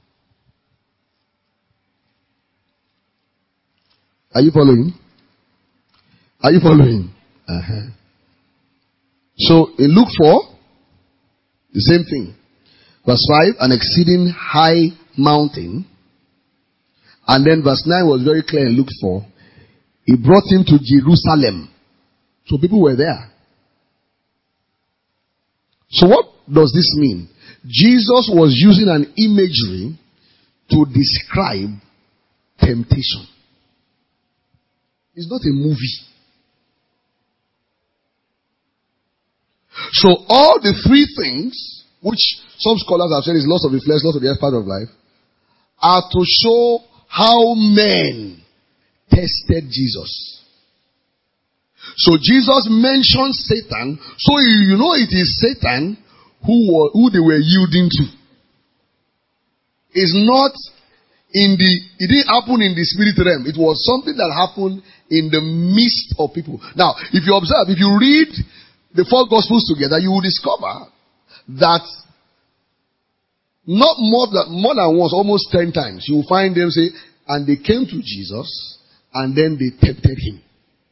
Are you following? Are you following? Uh-huh. So in Luke 4, the same thing. Verse 5, an exceeding high mountain. And then verse 9 was very clear in Luke 4. He brought him to Jerusalem. So people were there. So what does this mean? Jesus was using an imagery to describe temptation. It's not a movie. So all the three things, which some scholars have said is loss of the flesh, loss of the earth part of life, are to show how men tested Jesus. So Jesus mentioned Satan, so you know it is Satan who they were yielding to. It's not it didn't happen in the spirit realm. It was something that happened in the midst of people. Now, if you observe, if you read the four gospels together, you will discover that not more than once, almost 10 times, you will find them say, and they came to Jesus, and then they tempted him.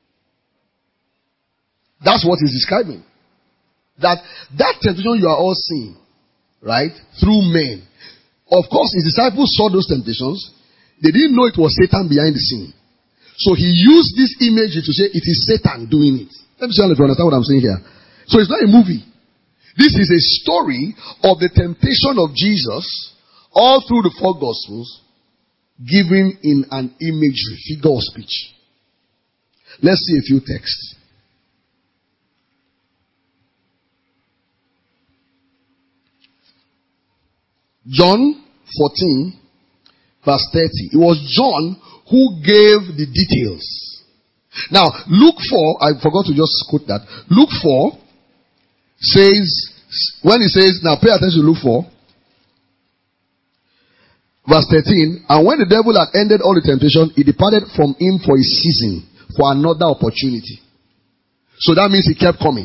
That's what he's describing. That temptation you are all seeing, right, through men. Of course, his disciples saw those temptations. They didn't know it was Satan behind the scene. So he used this imagery to say it is Satan doing it. Let me see if you understand what I'm saying here. So it's not a movie. This is a story of the temptation of Jesus all through the four gospels, given in an imagery, figure of speech. Let's see a few texts. John 14, verse 30. It was John who gave the details. Now, Luke 4, I forgot to just quote that. Luke 4 says, when he says, now pay attention to Luke 4, verse 13, and when the devil had ended all the temptation, he departed from him for a season, for another opportunity. So that means he kept coming.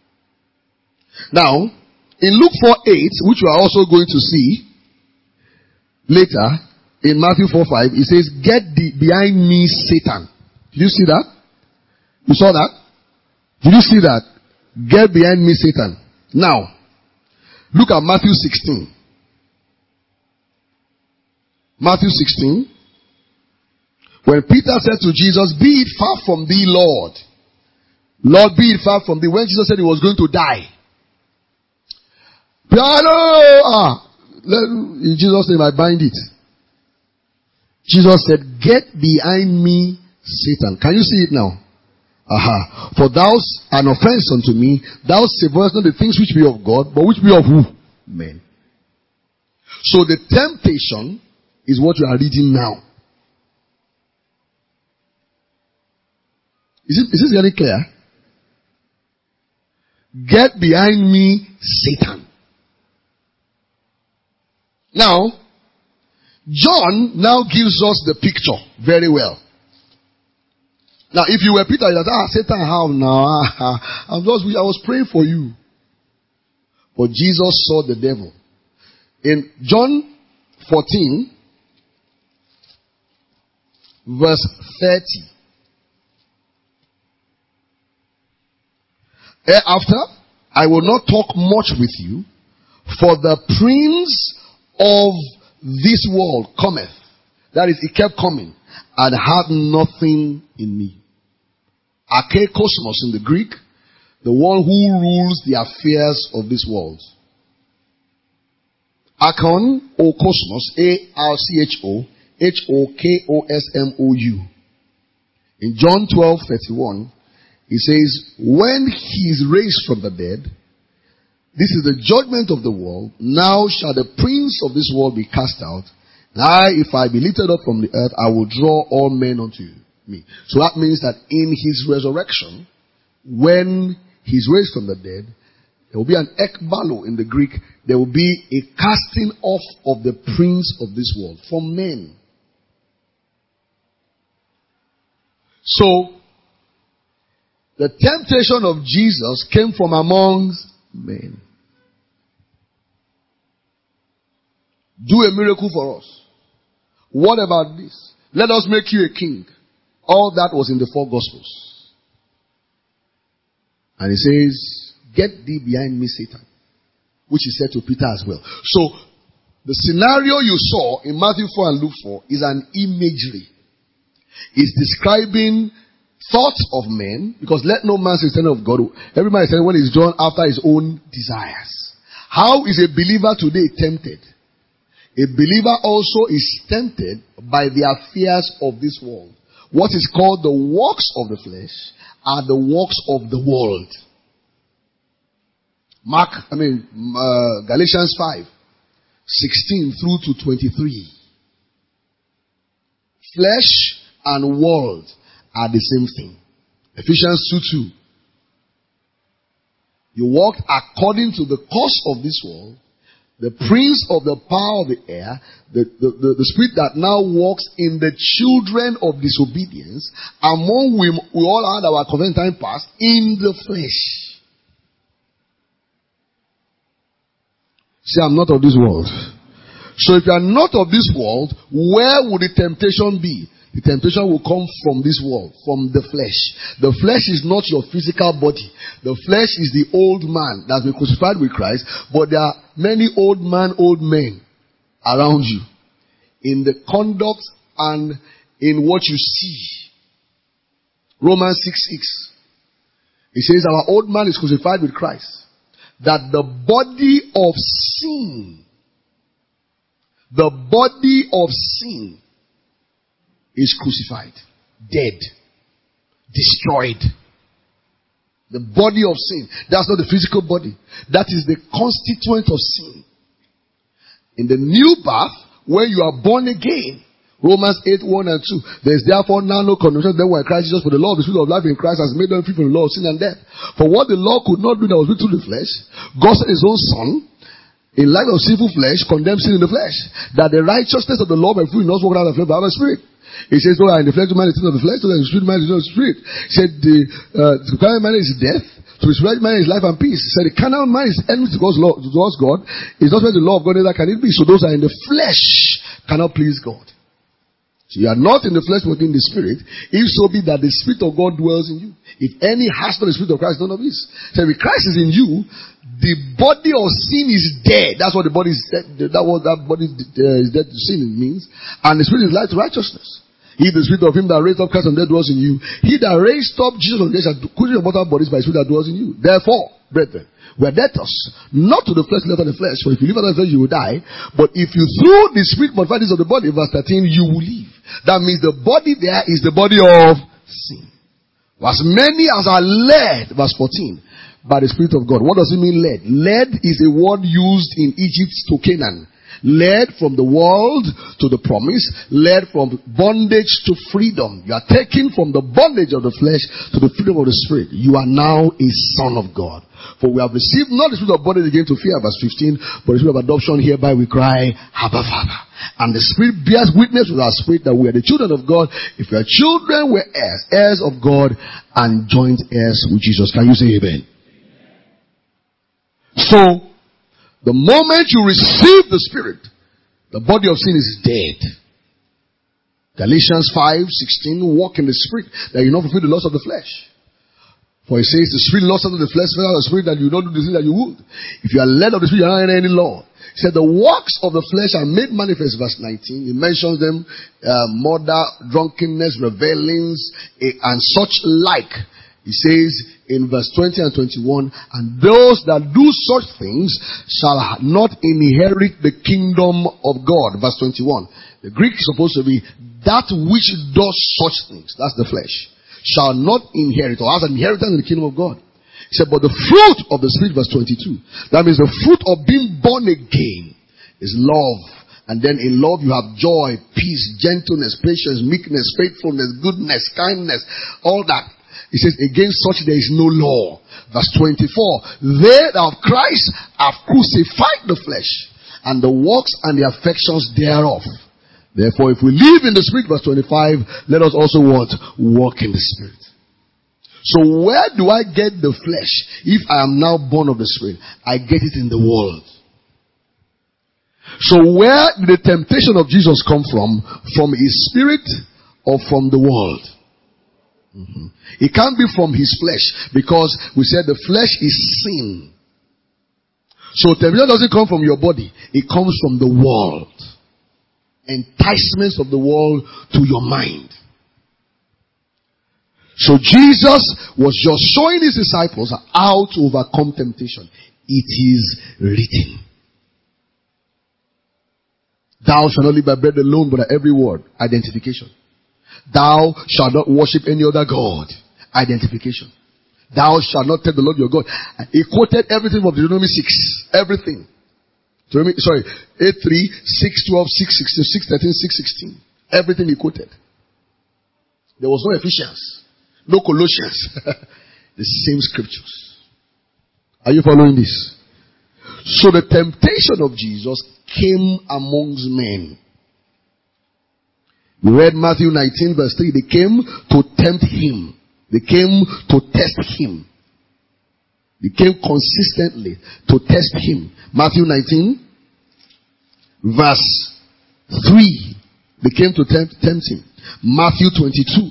Now, in Luke 4:8, which we are also going to see later, in Matthew 4:5, it says, get thee behind me, Satan. Did you see that? You saw that? Did you see that? Get behind me, Satan. Now, look at Matthew 16. Matthew 16. When Peter said to Jesus, be it far from thee, Lord. Lord, be it far from thee. When Jesus said he was going to die. In Jesus' name, I bind it. Jesus said, get behind me, Satan. Can you see it now? Aha. For thou's an offense unto me. Thou savorest not the things which be of God, but which be of who? Men. So the temptation is what you are reading now. Is this very clear? Get behind me, Satan. Now, John now gives us the picture very well. Now, if you were Peter, you'd say, Satan, how now? I was praying for you. But Jesus saw the devil. In John 14, verse 30. Thereafter, I will not talk much with you, for the prince of this world cometh. That is, he kept coming, and had nothing in me. Archekosmos in the Greek, the one who rules the affairs of this world. Archon, or cosmos, A-R-C-H-O, H-O-K-O-S-M-O-U. In John 12:31, he says, when he is raised from the dead, this is the judgment of the world. Now shall the prince of this world be cast out. And I, if I be lifted up from the earth, I will draw all men unto you. me. So that means that in his resurrection, when he's raised from the dead, there will be an ekbalo in the Greek. There will be a casting off of the prince of this world from men. So, the temptation of Jesus came from amongst men. Do a miracle for us. What about this? Let us make you a king. All that was in the 4 Gospels. And he says, get thee behind me, Satan. Which he said to Peter as well. So, the scenario you saw in Matthew 4 and Luke 4 is an imagery. It's describing thoughts of men, because let no man say the of God. Every man is saying when he's drawn after his own desires. How is a believer today tempted? A believer also is tempted by the affairs of this world. What is called the works of the flesh are the works of the world. Galatians 5, 16 through to 23. Flesh and world are the same thing. Ephesians 2:2. You walk according to the course of this world, the prince of the power of the air, the spirit that now walks in the children of disobedience, among whom we all had our covenant time past, in the flesh. See, I'm not of this world. So if you are not of this world, where would the temptation be? The temptation will come from this world, from the flesh. The flesh is not your physical body. The flesh is the old man that's been crucified with Christ, but there are many old men around you. In the conduct and in what you see. Romans 6:6. It says our old man is crucified with Christ, that the body of sin is crucified, dead, destroyed. The body of sin. That's not the physical body. That is the constituent of sin. In the new birth, when you are born again, Romans 8:1 and 2. There is therefore now no condemnation them who are in Christ Jesus, for the law of the Spirit of life in Christ has made them free from the law of sin and death. For what the law could not do that was done through the flesh, God sent his own Son, in light of sinful flesh, condemned sin in the flesh, that the righteousness of the law may free in us walk out of the flesh by the Spirit. He says, "Oh, in the flesh man is of the flesh, so that the spirit man is of the spirit." He said, the carnal man is death, to the spirit man is life and peace. He said, the carnal man is enemy to God's law, towards God. It's not where the law of God, neither can it be. So those are in the flesh cannot please God. So you are not in the flesh but in the spirit, if so be that the Spirit of God dwells in you. If any has not the Spirit of Christ, none of his. So if Christ is in you, the body of sin is dead. That's what the body is dead. That body is dead to sin means. And the Spirit is life to righteousness. If the Spirit of him that raised up Christ from the dead dwells in you, he that raised up Jesus from the dead shall quicken your mortal bodies by the Spirit that dwells in you. Therefore, brethren, we are debtors, not to the flesh, not to the flesh. For if you live out of the flesh, you will die. But if you through the Spirit modify this of the body, verse 13, you will live. That means the body there is the body of sin. As many as are led, verse 14, by the Spirit of God. What does it mean led? Led is a word used in Egypt to Canaan. Led from the world to the promise, led from bondage to freedom. You are taken from the bondage of the flesh to the freedom of the Spirit. You are now a son of God. For we have received not the spirit of bondage again to fear, verse 15, but the spirit of adoption, hereby we cry, Abba, Father. And the Spirit bears witness with our spirit that we are the children of God. If we are children, we are heirs, heirs of God, and joint heirs with Jesus. Can you say amen? So, the moment you receive the Spirit, the body of sin is dead. Galatians 5:16, walk in the Spirit, that you not fulfill the lust of the flesh. For it says, the Spirit lost of the flesh, the Spirit that you don't do the thing that you would. If you are led of the Spirit, you are not in any law. He said, the works of the flesh are made manifest, verse 19. He mentions them, murder, drunkenness, revelings, and such like. He says in verse 20 and 21, and those that do such things shall not inherit the kingdom of God. Verse 21. The Greek is supposed to be that which does such things. That's the flesh. Shall not inherit or has an inheritance in the kingdom of God. He said, but the fruit of the Spirit, verse 22. That means the fruit of being born again is love And then in love you have joy, peace, gentleness, patience, meekness, faithfulness, goodness, kindness, all that. He says, against such there is no law. Verse 24. They that of Christ have crucified the flesh and the works and the affections thereof. Therefore, if we live in the Spirit, verse 25, let us also what? Walk in the Spirit. So where do I get the flesh if I am now born of the Spirit? I get it in the world. So where did the temptation of Jesus come from? From his spirit or from the world? It can't be from his flesh, because we said the flesh is sin. So temptation doesn't come from your body. It comes from the world. Enticements of the world to your mind. So Jesus was just showing his disciples how to overcome temptation. It is written. Thou shalt not live by bread alone, but by every word. Identification. Thou shalt not worship any other God. Identification. Thou shalt not tempt the Lord your God. He quoted everything from Deuteronomy 6. Everything. 8:3, 6:12, 6:16, 6:13, 6:16. Everything he quoted. There was no Ephesians. No Colossians. The same scriptures. Are you following this? So the temptation of Jesus came amongst men. We read Matthew 19 verse 3. They came to tempt him. They came to test him. They came consistently to test him. Matthew 19 verse 3. They came to tempt him. Matthew 22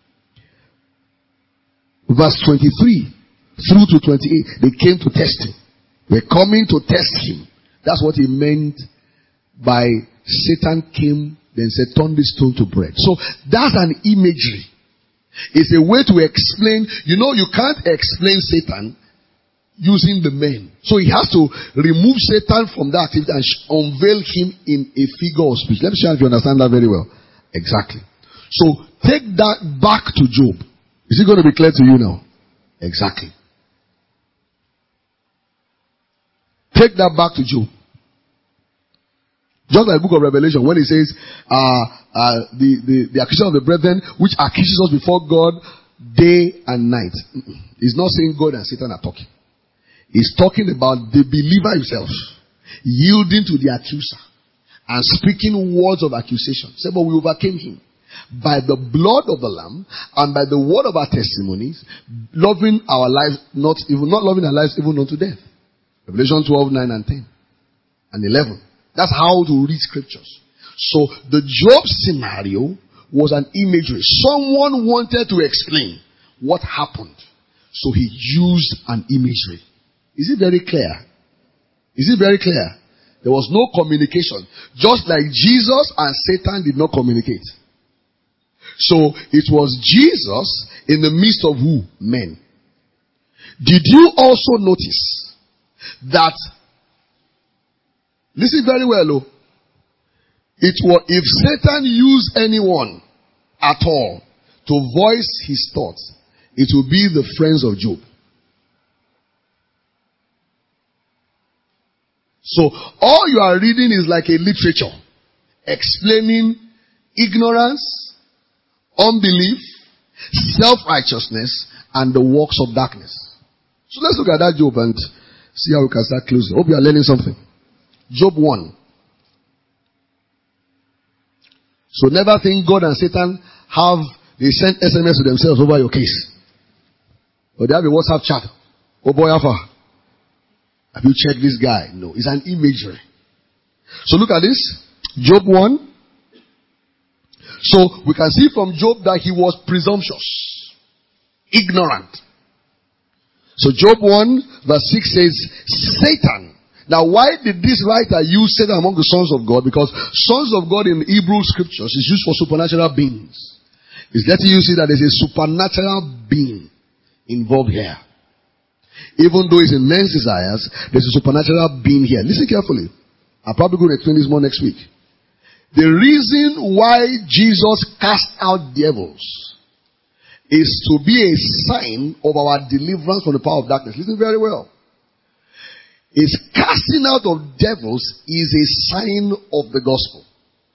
verse 23 through to 28. They came to test him. They're coming to test him. That's what he meant by Satan came, then said, turn this stone to bread. So that's an imagery. It's a way to explain. You know, you can't explain Satan using the men. So he has to remove Satan from that activity and unveil him in a figure of speech. Let me show you if you understand that very well. Exactly. So take that back to Job. Is it going to be clear to you now? Exactly. Take that back to Job. Just like the book of Revelation, when it says, the accusation of the brethren, which accuses us before God day and night. He's not saying God and Satan are talking. He's talking about the believer himself yielding to the accuser and speaking words of accusation. Say, but we overcame him by the blood of the Lamb and by the word of our testimonies, loving our lives, not loving our lives even unto death. Revelation 12, 9 and 10 and 11. That's how to read scriptures. So the Job scenario was an imagery. Someone wanted to explain what happened. So he used an imagery. Is it very clear? Is it very clear? There was no communication. Just like Jesus and Satan did not communicate. So it was Jesus in the midst of who? Men. Did you also notice that, listen very well, it was, if Satan used anyone at all to voice his thoughts, it will be the friends of Job. So all you are reading is like a literature explaining ignorance, unbelief, self-righteousness, and the works of darkness. So let's look at that Job and see how we can start closing. Hope you are learning something. Job 1. So never think God and Satan they send SMS to themselves over your case. Or they have a WhatsApp chat. Oh boy, Alpha, have you checked this guy? No, it's an imagery. So look at this. Job 1. So we can see from Job that he was presumptuous, ignorant. So Job 1 verse 6 says, Satan. Now why did this writer use Satan among the sons of God? Because sons of God in Hebrew scriptures is used for supernatural beings. It's letting you see that there's a supernatural being involved here. Even though it's in men's desires, there's a supernatural being here. Listen carefully. I'll probably go and explain this more next week. The reason why Jesus cast out devils is to be a sign of our deliverance from the power of darkness. Listen very well. is casting out of devils is a sign of the gospel.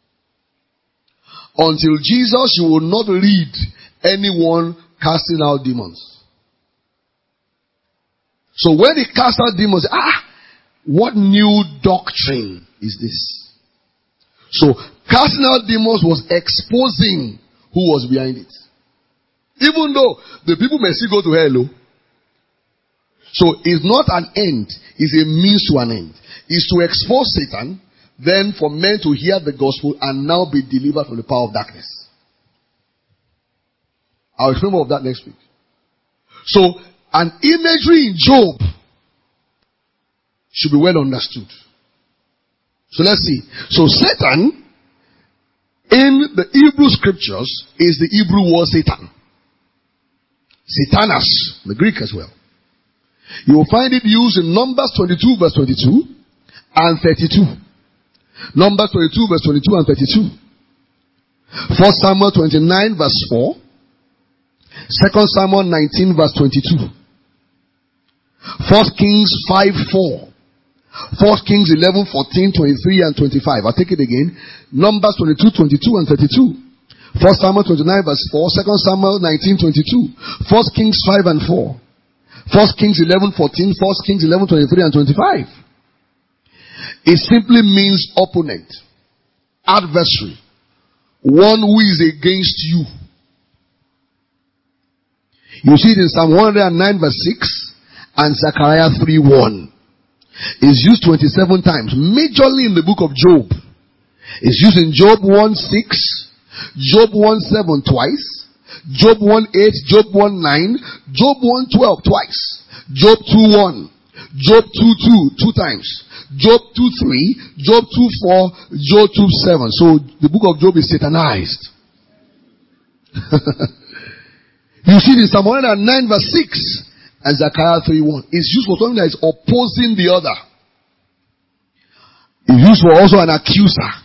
Until Jesus, you will not read anyone casting out demons. So when they cast out demons, what new doctrine is this? So casting out demons was exposing who was behind it. Even though the people may still go to hell. So it's not an end, it's a means to an end. It's to expose Satan, then for men to hear the gospel and now be delivered from the power of darkness. I'll explain more of that next week. So an imagery in Job should be well understood. So let's see. So Satan in the Hebrew scriptures is the Hebrew word Satan. Satanas, the Greek as well. You will find it used in Numbers 22 verse 22 and 32. Numbers 22 verse 22 and 32. 1 Samuel 29 verse 4. 2 Samuel 19 verse 22. 1 Kings 5 4. 1 Kings 11 14 23 and 25. I'll take it again. Numbers 22 22 and 32. 1 Samuel 29 verse 4, 2 Samuel 19 22, 1 Kings 5 and 4, 1 Kings 11 14, 1 Kings 11 23 and 25. It simply means opponent, adversary, one who is against you. You see it in Psalm 109 verse 6 and Zechariah 3:1. It's used 27 times, majorly in the book of Job. It's used in Job 1:6. Job 1:7 twice, Job 1:8, Job 1:9, Job 1:12 twice, Job 2:1, Job 2:2 two times, Job 2:3, Job 2:4, Job 2:7. So the book of Job is satanized. You see this Psalm 109 verse 6 and Zechariah 3:1. It's used for something that is opposing the other. It's used for also an accuser.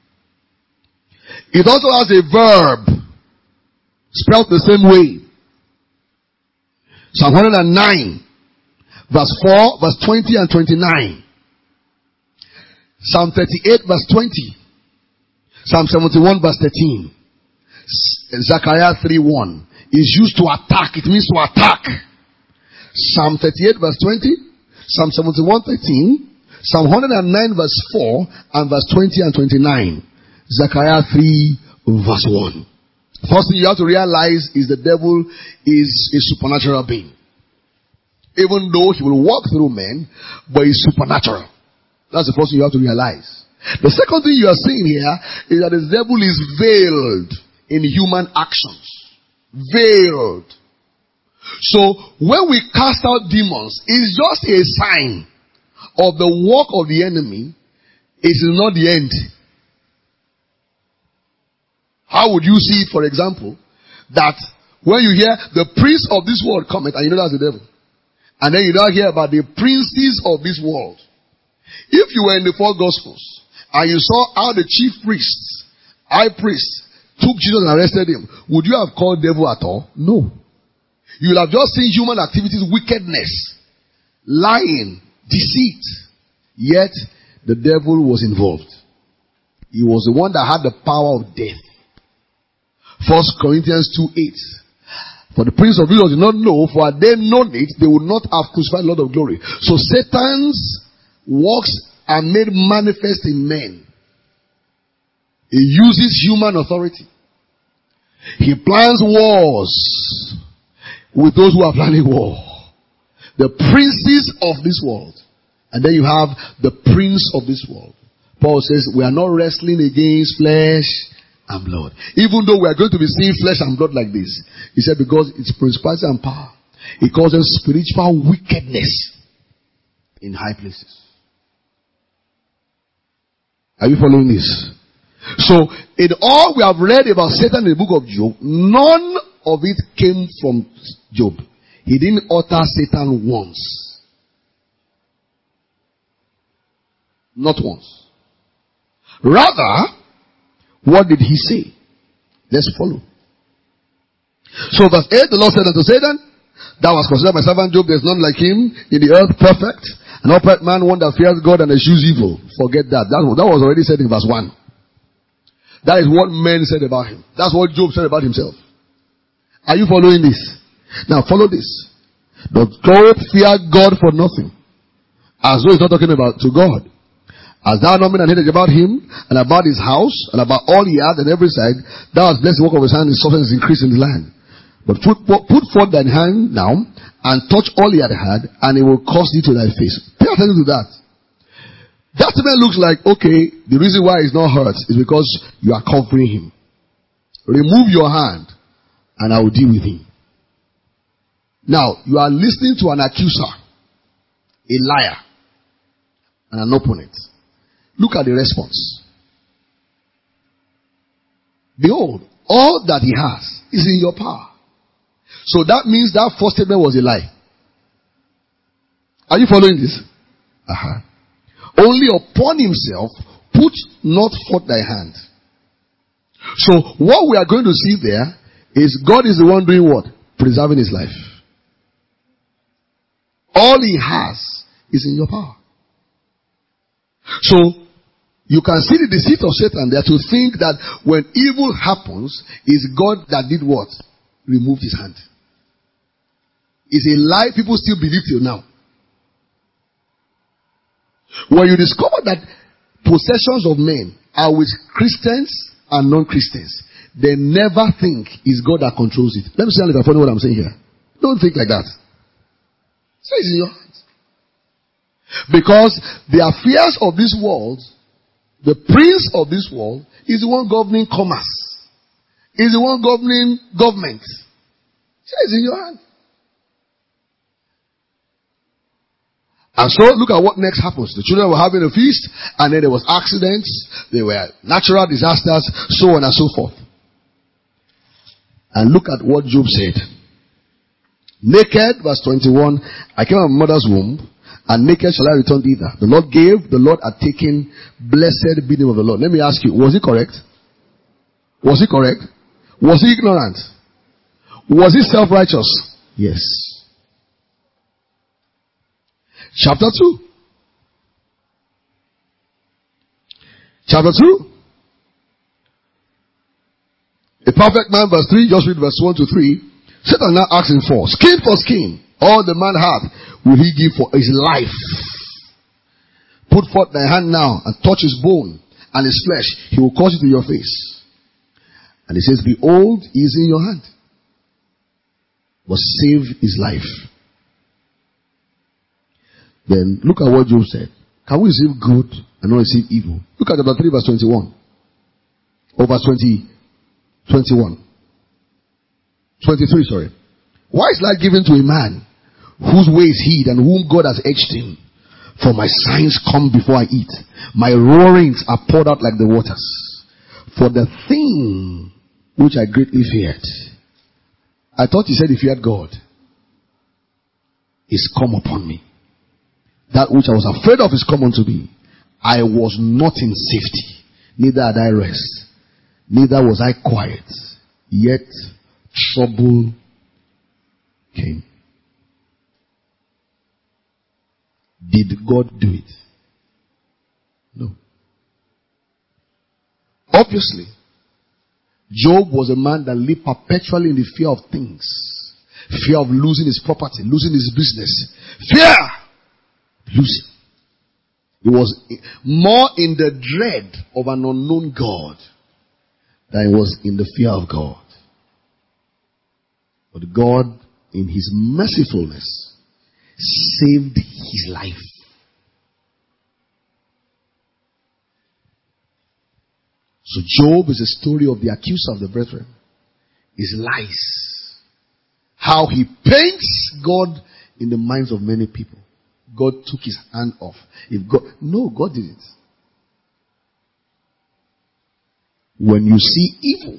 It also has a verb spelled the same way. Psalm 109 verse 4, verse 20 and 29. Psalm 38 verse 20. Psalm 71 verse 13. Zechariah 3:1 is used to attack. It means to attack. Psalm 38 verse 20. Psalm 71 13. Psalm 109 verse 4 and verse 20 and 29. Zechariah 3 verse 1. First thing you have to realize is the devil is a supernatural being. Even though he will walk through men, but he's supernatural. That's the first thing you have to realize. The second thing you are seeing here is that the devil is veiled in human actions. Veiled. So when we cast out demons, it's just a sign of the work of the enemy. It is not the end. How would you see it, for example, that when you hear the prince of this world cometh, and you know that's the devil, and then you now hear about the princes of this world. If you were in the four gospels, and you saw how the chief priests, high priests, took Jesus and arrested him, would you have called devil at all? No. You will have just seen human activities, wickedness, lying, deceit. Yet, the devil was involved. He was the one that had the power of death. 1 Corinthians 2:8. For the prince of this world did not know, for had they known it, they would not have crucified the Lord of glory. So Satan's works are made manifest in men. He uses human authority. He plans wars with those who are planning war. The princes of this world. And then you have the prince of this world. Paul says, we are not wrestling against flesh and blood. Even though we are going to be seeing flesh and blood like this. He said because it's principality and power. It causes spiritual wickedness in high places. Are you following this? So, in all we have read about Satan in the book of Job, none of it came from Job. He didn't utter Satan once. Not once. Rather, what did he say? Let's follow. So verse 8, the Lord said unto Satan, Thou hast considered my servant Job, there is none like him in the earth, perfect. An upright man, one that fears God and eschews evil. Forget that. That was already said in verse 1. That is what men said about him. That's what Job said about himself. Are you following this? Now follow this. Does Job fear God for nothing? As though he's not talking about to God. As thou not been and hated about him, and about his house, and about all he had on every side, thou hast blessed the work of his hand, his substance is increased in the land. But put forth thine hand now, and touch all he had, and it will cause thee to thy face. Pay attention to that. That statement looks like, okay, the reason why he's not hurt is because you are covering him. Remove your hand, and I will deal with him. Now, you are listening to an accuser, a liar, and an opponent. Look at the response. Behold, all that he has is in your power. So that means that first statement was a lie. Are you following this? Only upon himself put not forth thy hand. So what we are going to see there is God is the one doing what? Preserving his life. All he has is in your power. So you can see the deceit of Satan there to think that when evil happens, it's God that did what? Removed his hand. It's a lie people still believe till now. When you discover that possessions of men are with Christians and non-Christians, they never think it's God that controls it. Let me see if I follow what I'm saying here. Don't think like that. Say it's in your hands. Because the affairs of this world, the prince of this world, is the one governing commerce. Is the one governing government. Say it's in your hand. And so, look at what next happens. The children were having a feast, and then there was accidents, there were natural disasters, so on and so forth. And look at what Job said. Naked, verse 21, I came out of my mother's womb, and naked shall I return thither. The Lord gave, the Lord had taken, blessed be the name of the Lord. Let me ask you, was he correct? Was he correct? Was he ignorant? Was he self-righteous? Yes. Chapter 2. Chapter 2. A perfect man, verse 3. Just read verse 1 to 3. Satan now asks him for skin for skin. All the man hath will he give for his life. Put forth thy hand now and touch his bone and his flesh. He will cause it to your face. And he says, behold, he is in your hand. But save his life. Then look at what Job said. Can we receive good and not receive evil? Look at chapter 3 verse 21. Or verse 21. 23, sorry. Why is life given to a man whose way is hid and whom God has edged him? For my signs come before I eat. My roarings are poured out like the waters. For the thing which I greatly feared. I thought he said he feared God. Is come upon me. That which I was afraid of is come unto me. I was not in safety, neither had I rest, neither was I quiet. Yet trouble came. Did God do it? No. Obviously, Job was a man that lived perpetually in the fear of things. Fear of losing his property, losing his business. Fear! Losing. He was more in the dread of an unknown God than he was in the fear of God. But God, in his mercifulness, saved his life. So Job is a story of the accuser of the brethren. His lies. How he paints God in the minds of many people. God took his hand off. God did it. When you see evil,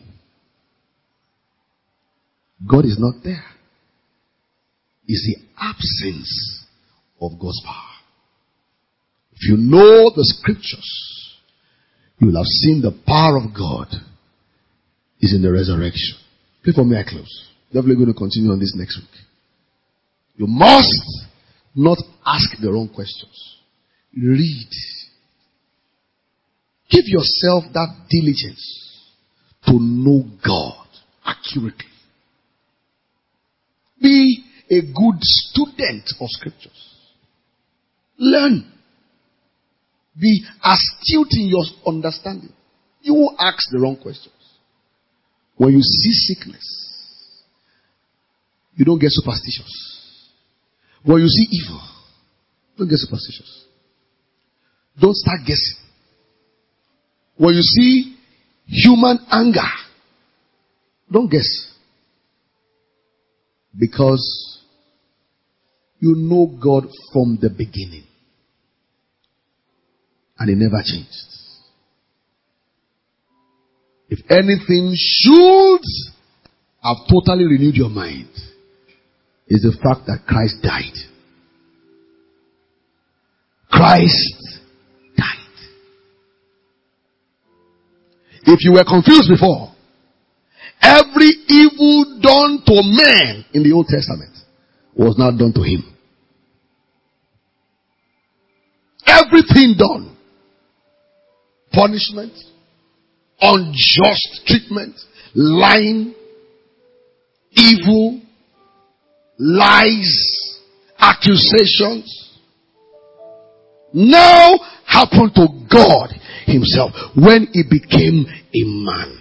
God is not there. It's the absence of God's power. If you know the scriptures, you will have seen the power of God is in the resurrection. Pray for me, I close. Definitely going to continue on this next week. You must not ask the wrong questions. Read. Give yourself that diligence to know God accurately. Be a good student of scriptures. Learn. Be astute in your understanding. You won't ask the wrong questions. When you see sickness, you don't get superstitious. When you see evil, don't get superstitious. Don't start guessing. When you see human anger, don't guess. Because you know God from the beginning. And He never changed. If anything should have totally renewed your mind, is the fact that Christ died. Christ died. If you were confused before, every evil done to men in the Old Testament was now done to Him. Everything done. Punishment, unjust treatment, lying, evil, lies, accusations, now happened to God Himself when He became a man.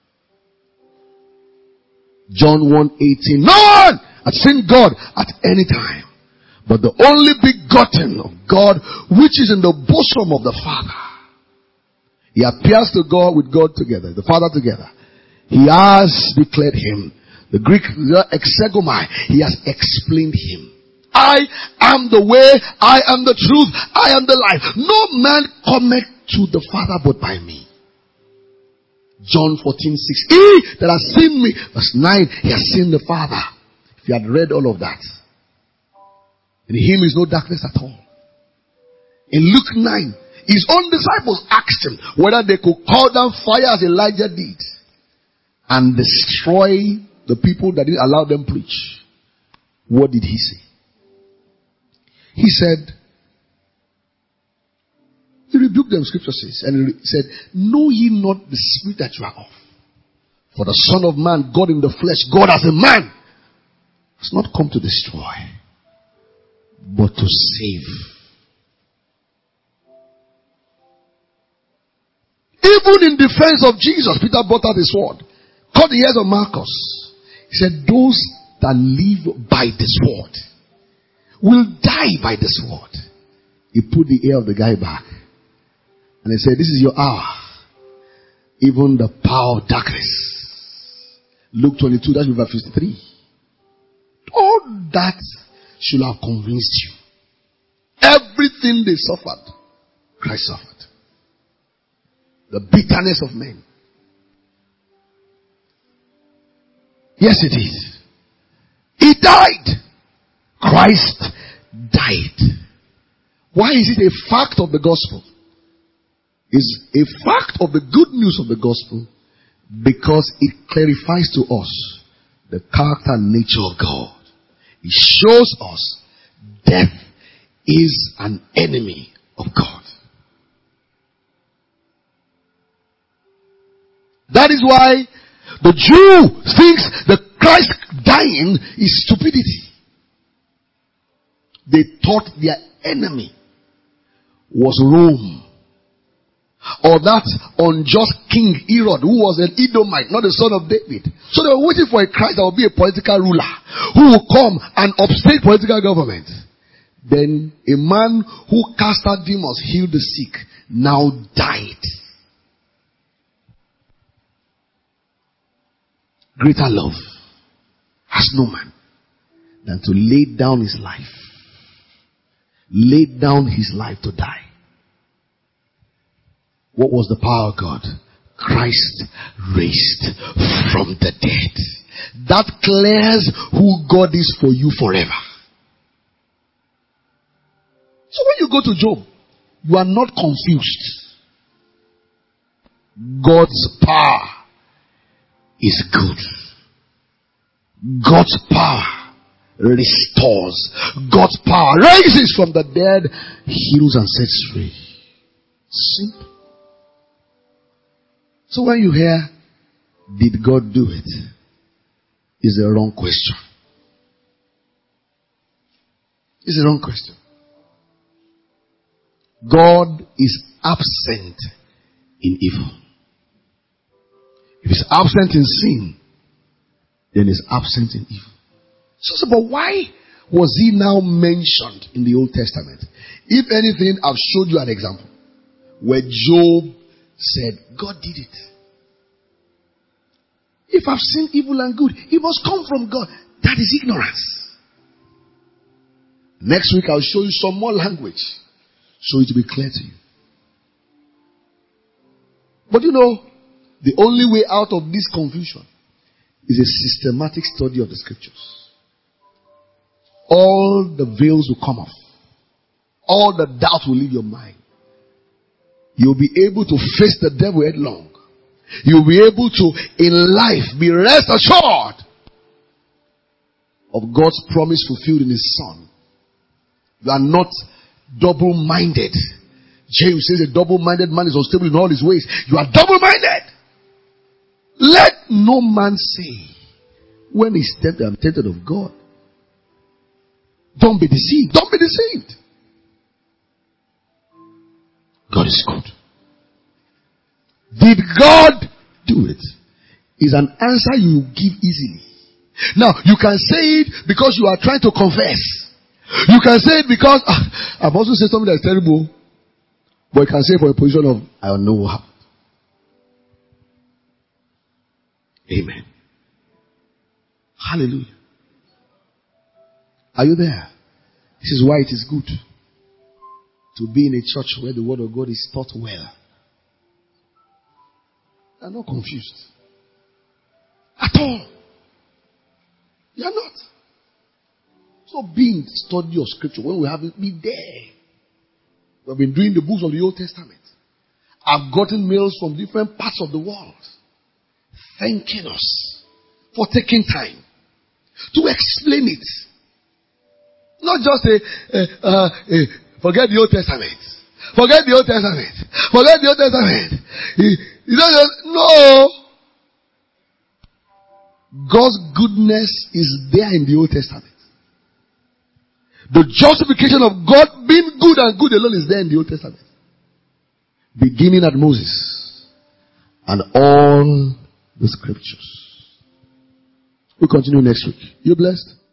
John 1:18. No one had seen God at any time, but the only begotten of God, which is in the bosom of the Father. He appears to God with God together, the Father together. He has declared Him. The Greek exegomai, He has explained Him. I am the way, I am the truth, I am the life. No man cometh to the Father but by me. John 14:6. He that has seen me, verse 9, he has seen the Father. If you had read all of that, in Him is no darkness at all. In Luke 9, His own disciples asked Him whether they could call down fire as Elijah did and destroy the people that didn't allow them preach. What did He say? He said, He rebuked them, scripture says, and He said, know ye not the spirit that you are of? For the Son of Man, God in the flesh, God as a man, has not come to destroy, but to save. Even in defense of Jesus, Peter brought out his sword, cut the ears of Malchus. He said, those that live by the sword will die by the sword. He put the ear of the guy back. And he said, this is your hour. Even the power of darkness. Luke 22, that's verse 53. All that should have convinced you. Everything they suffered, Christ suffered. The bitterness of men. Yes, it is. He died. Christ died. Why is it a fact of the gospel? It's a fact of the good news of the gospel because it clarifies to us the character and nature of God. It shows us death is an enemy of God. That is why the Jew thinks that Christ dying is stupidity. They thought their enemy was Rome. Or that unjust king Herod, who was an Edomite, not the son of David. So they were waiting for a Christ that would be a political ruler, who will come and upstate political government. Then a man who cast out demons, healed the sick, now died. Greater love has no man than to lay down his life. Lay down his life to die. What was the power of God? Christ raised from the dead. That clears who God is for you forever. So when you go to Job, you are not confused. God's power is good. God's power restores. God's power raises from the dead, heals and sets free. Simple. So when you hear, did God do it? It's a wrong question. It's a wrong question. God is absent in evil. If he's absent in sin, then he's absent in evil. So, but why was he now mentioned in the Old Testament? If anything, I've showed you an example where Job said, God did it. If I've seen evil and good, it must come from God. That is ignorance. Next week, I'll show you some more language so it will be clear to you. But you know, the only way out of this confusion is a systematic study of the scriptures. All the veils will come off. All the doubt will leave your mind. You'll be able to face the devil headlong. You'll be able to, in life, be rest assured of God's promise fulfilled in His Son. You are not double-minded. James says a double-minded man is unstable in all his ways. You are double-minded. Let no man say, when he's tempted, I'm tempted of God. Don't be deceived. Don't be deceived. God is good. Did God do it? Is an answer you give easily. Now, you can say it because you are trying to confess. You can say it because I've also said something that's terrible. But you can say it from a position of, I don't know what happened. Amen. Hallelujah. Are you there? This is why it is good to be in a church where the word of God is taught well. You are not confused. At all. You are not. So being study of scripture, when we have it, be there. We have been doing the books of the Old Testament. I've gotten mails from different parts of the world thanking us for taking time to explain it. Not just forget the Old Testament. Forget the Old Testament. Forget the Old Testament. You don't just, no. God's goodness is there in the Old Testament. The justification of God being good and good alone is there in the Old Testament. Beginning at Moses and all the scriptures. We'll continue next week. You blessed?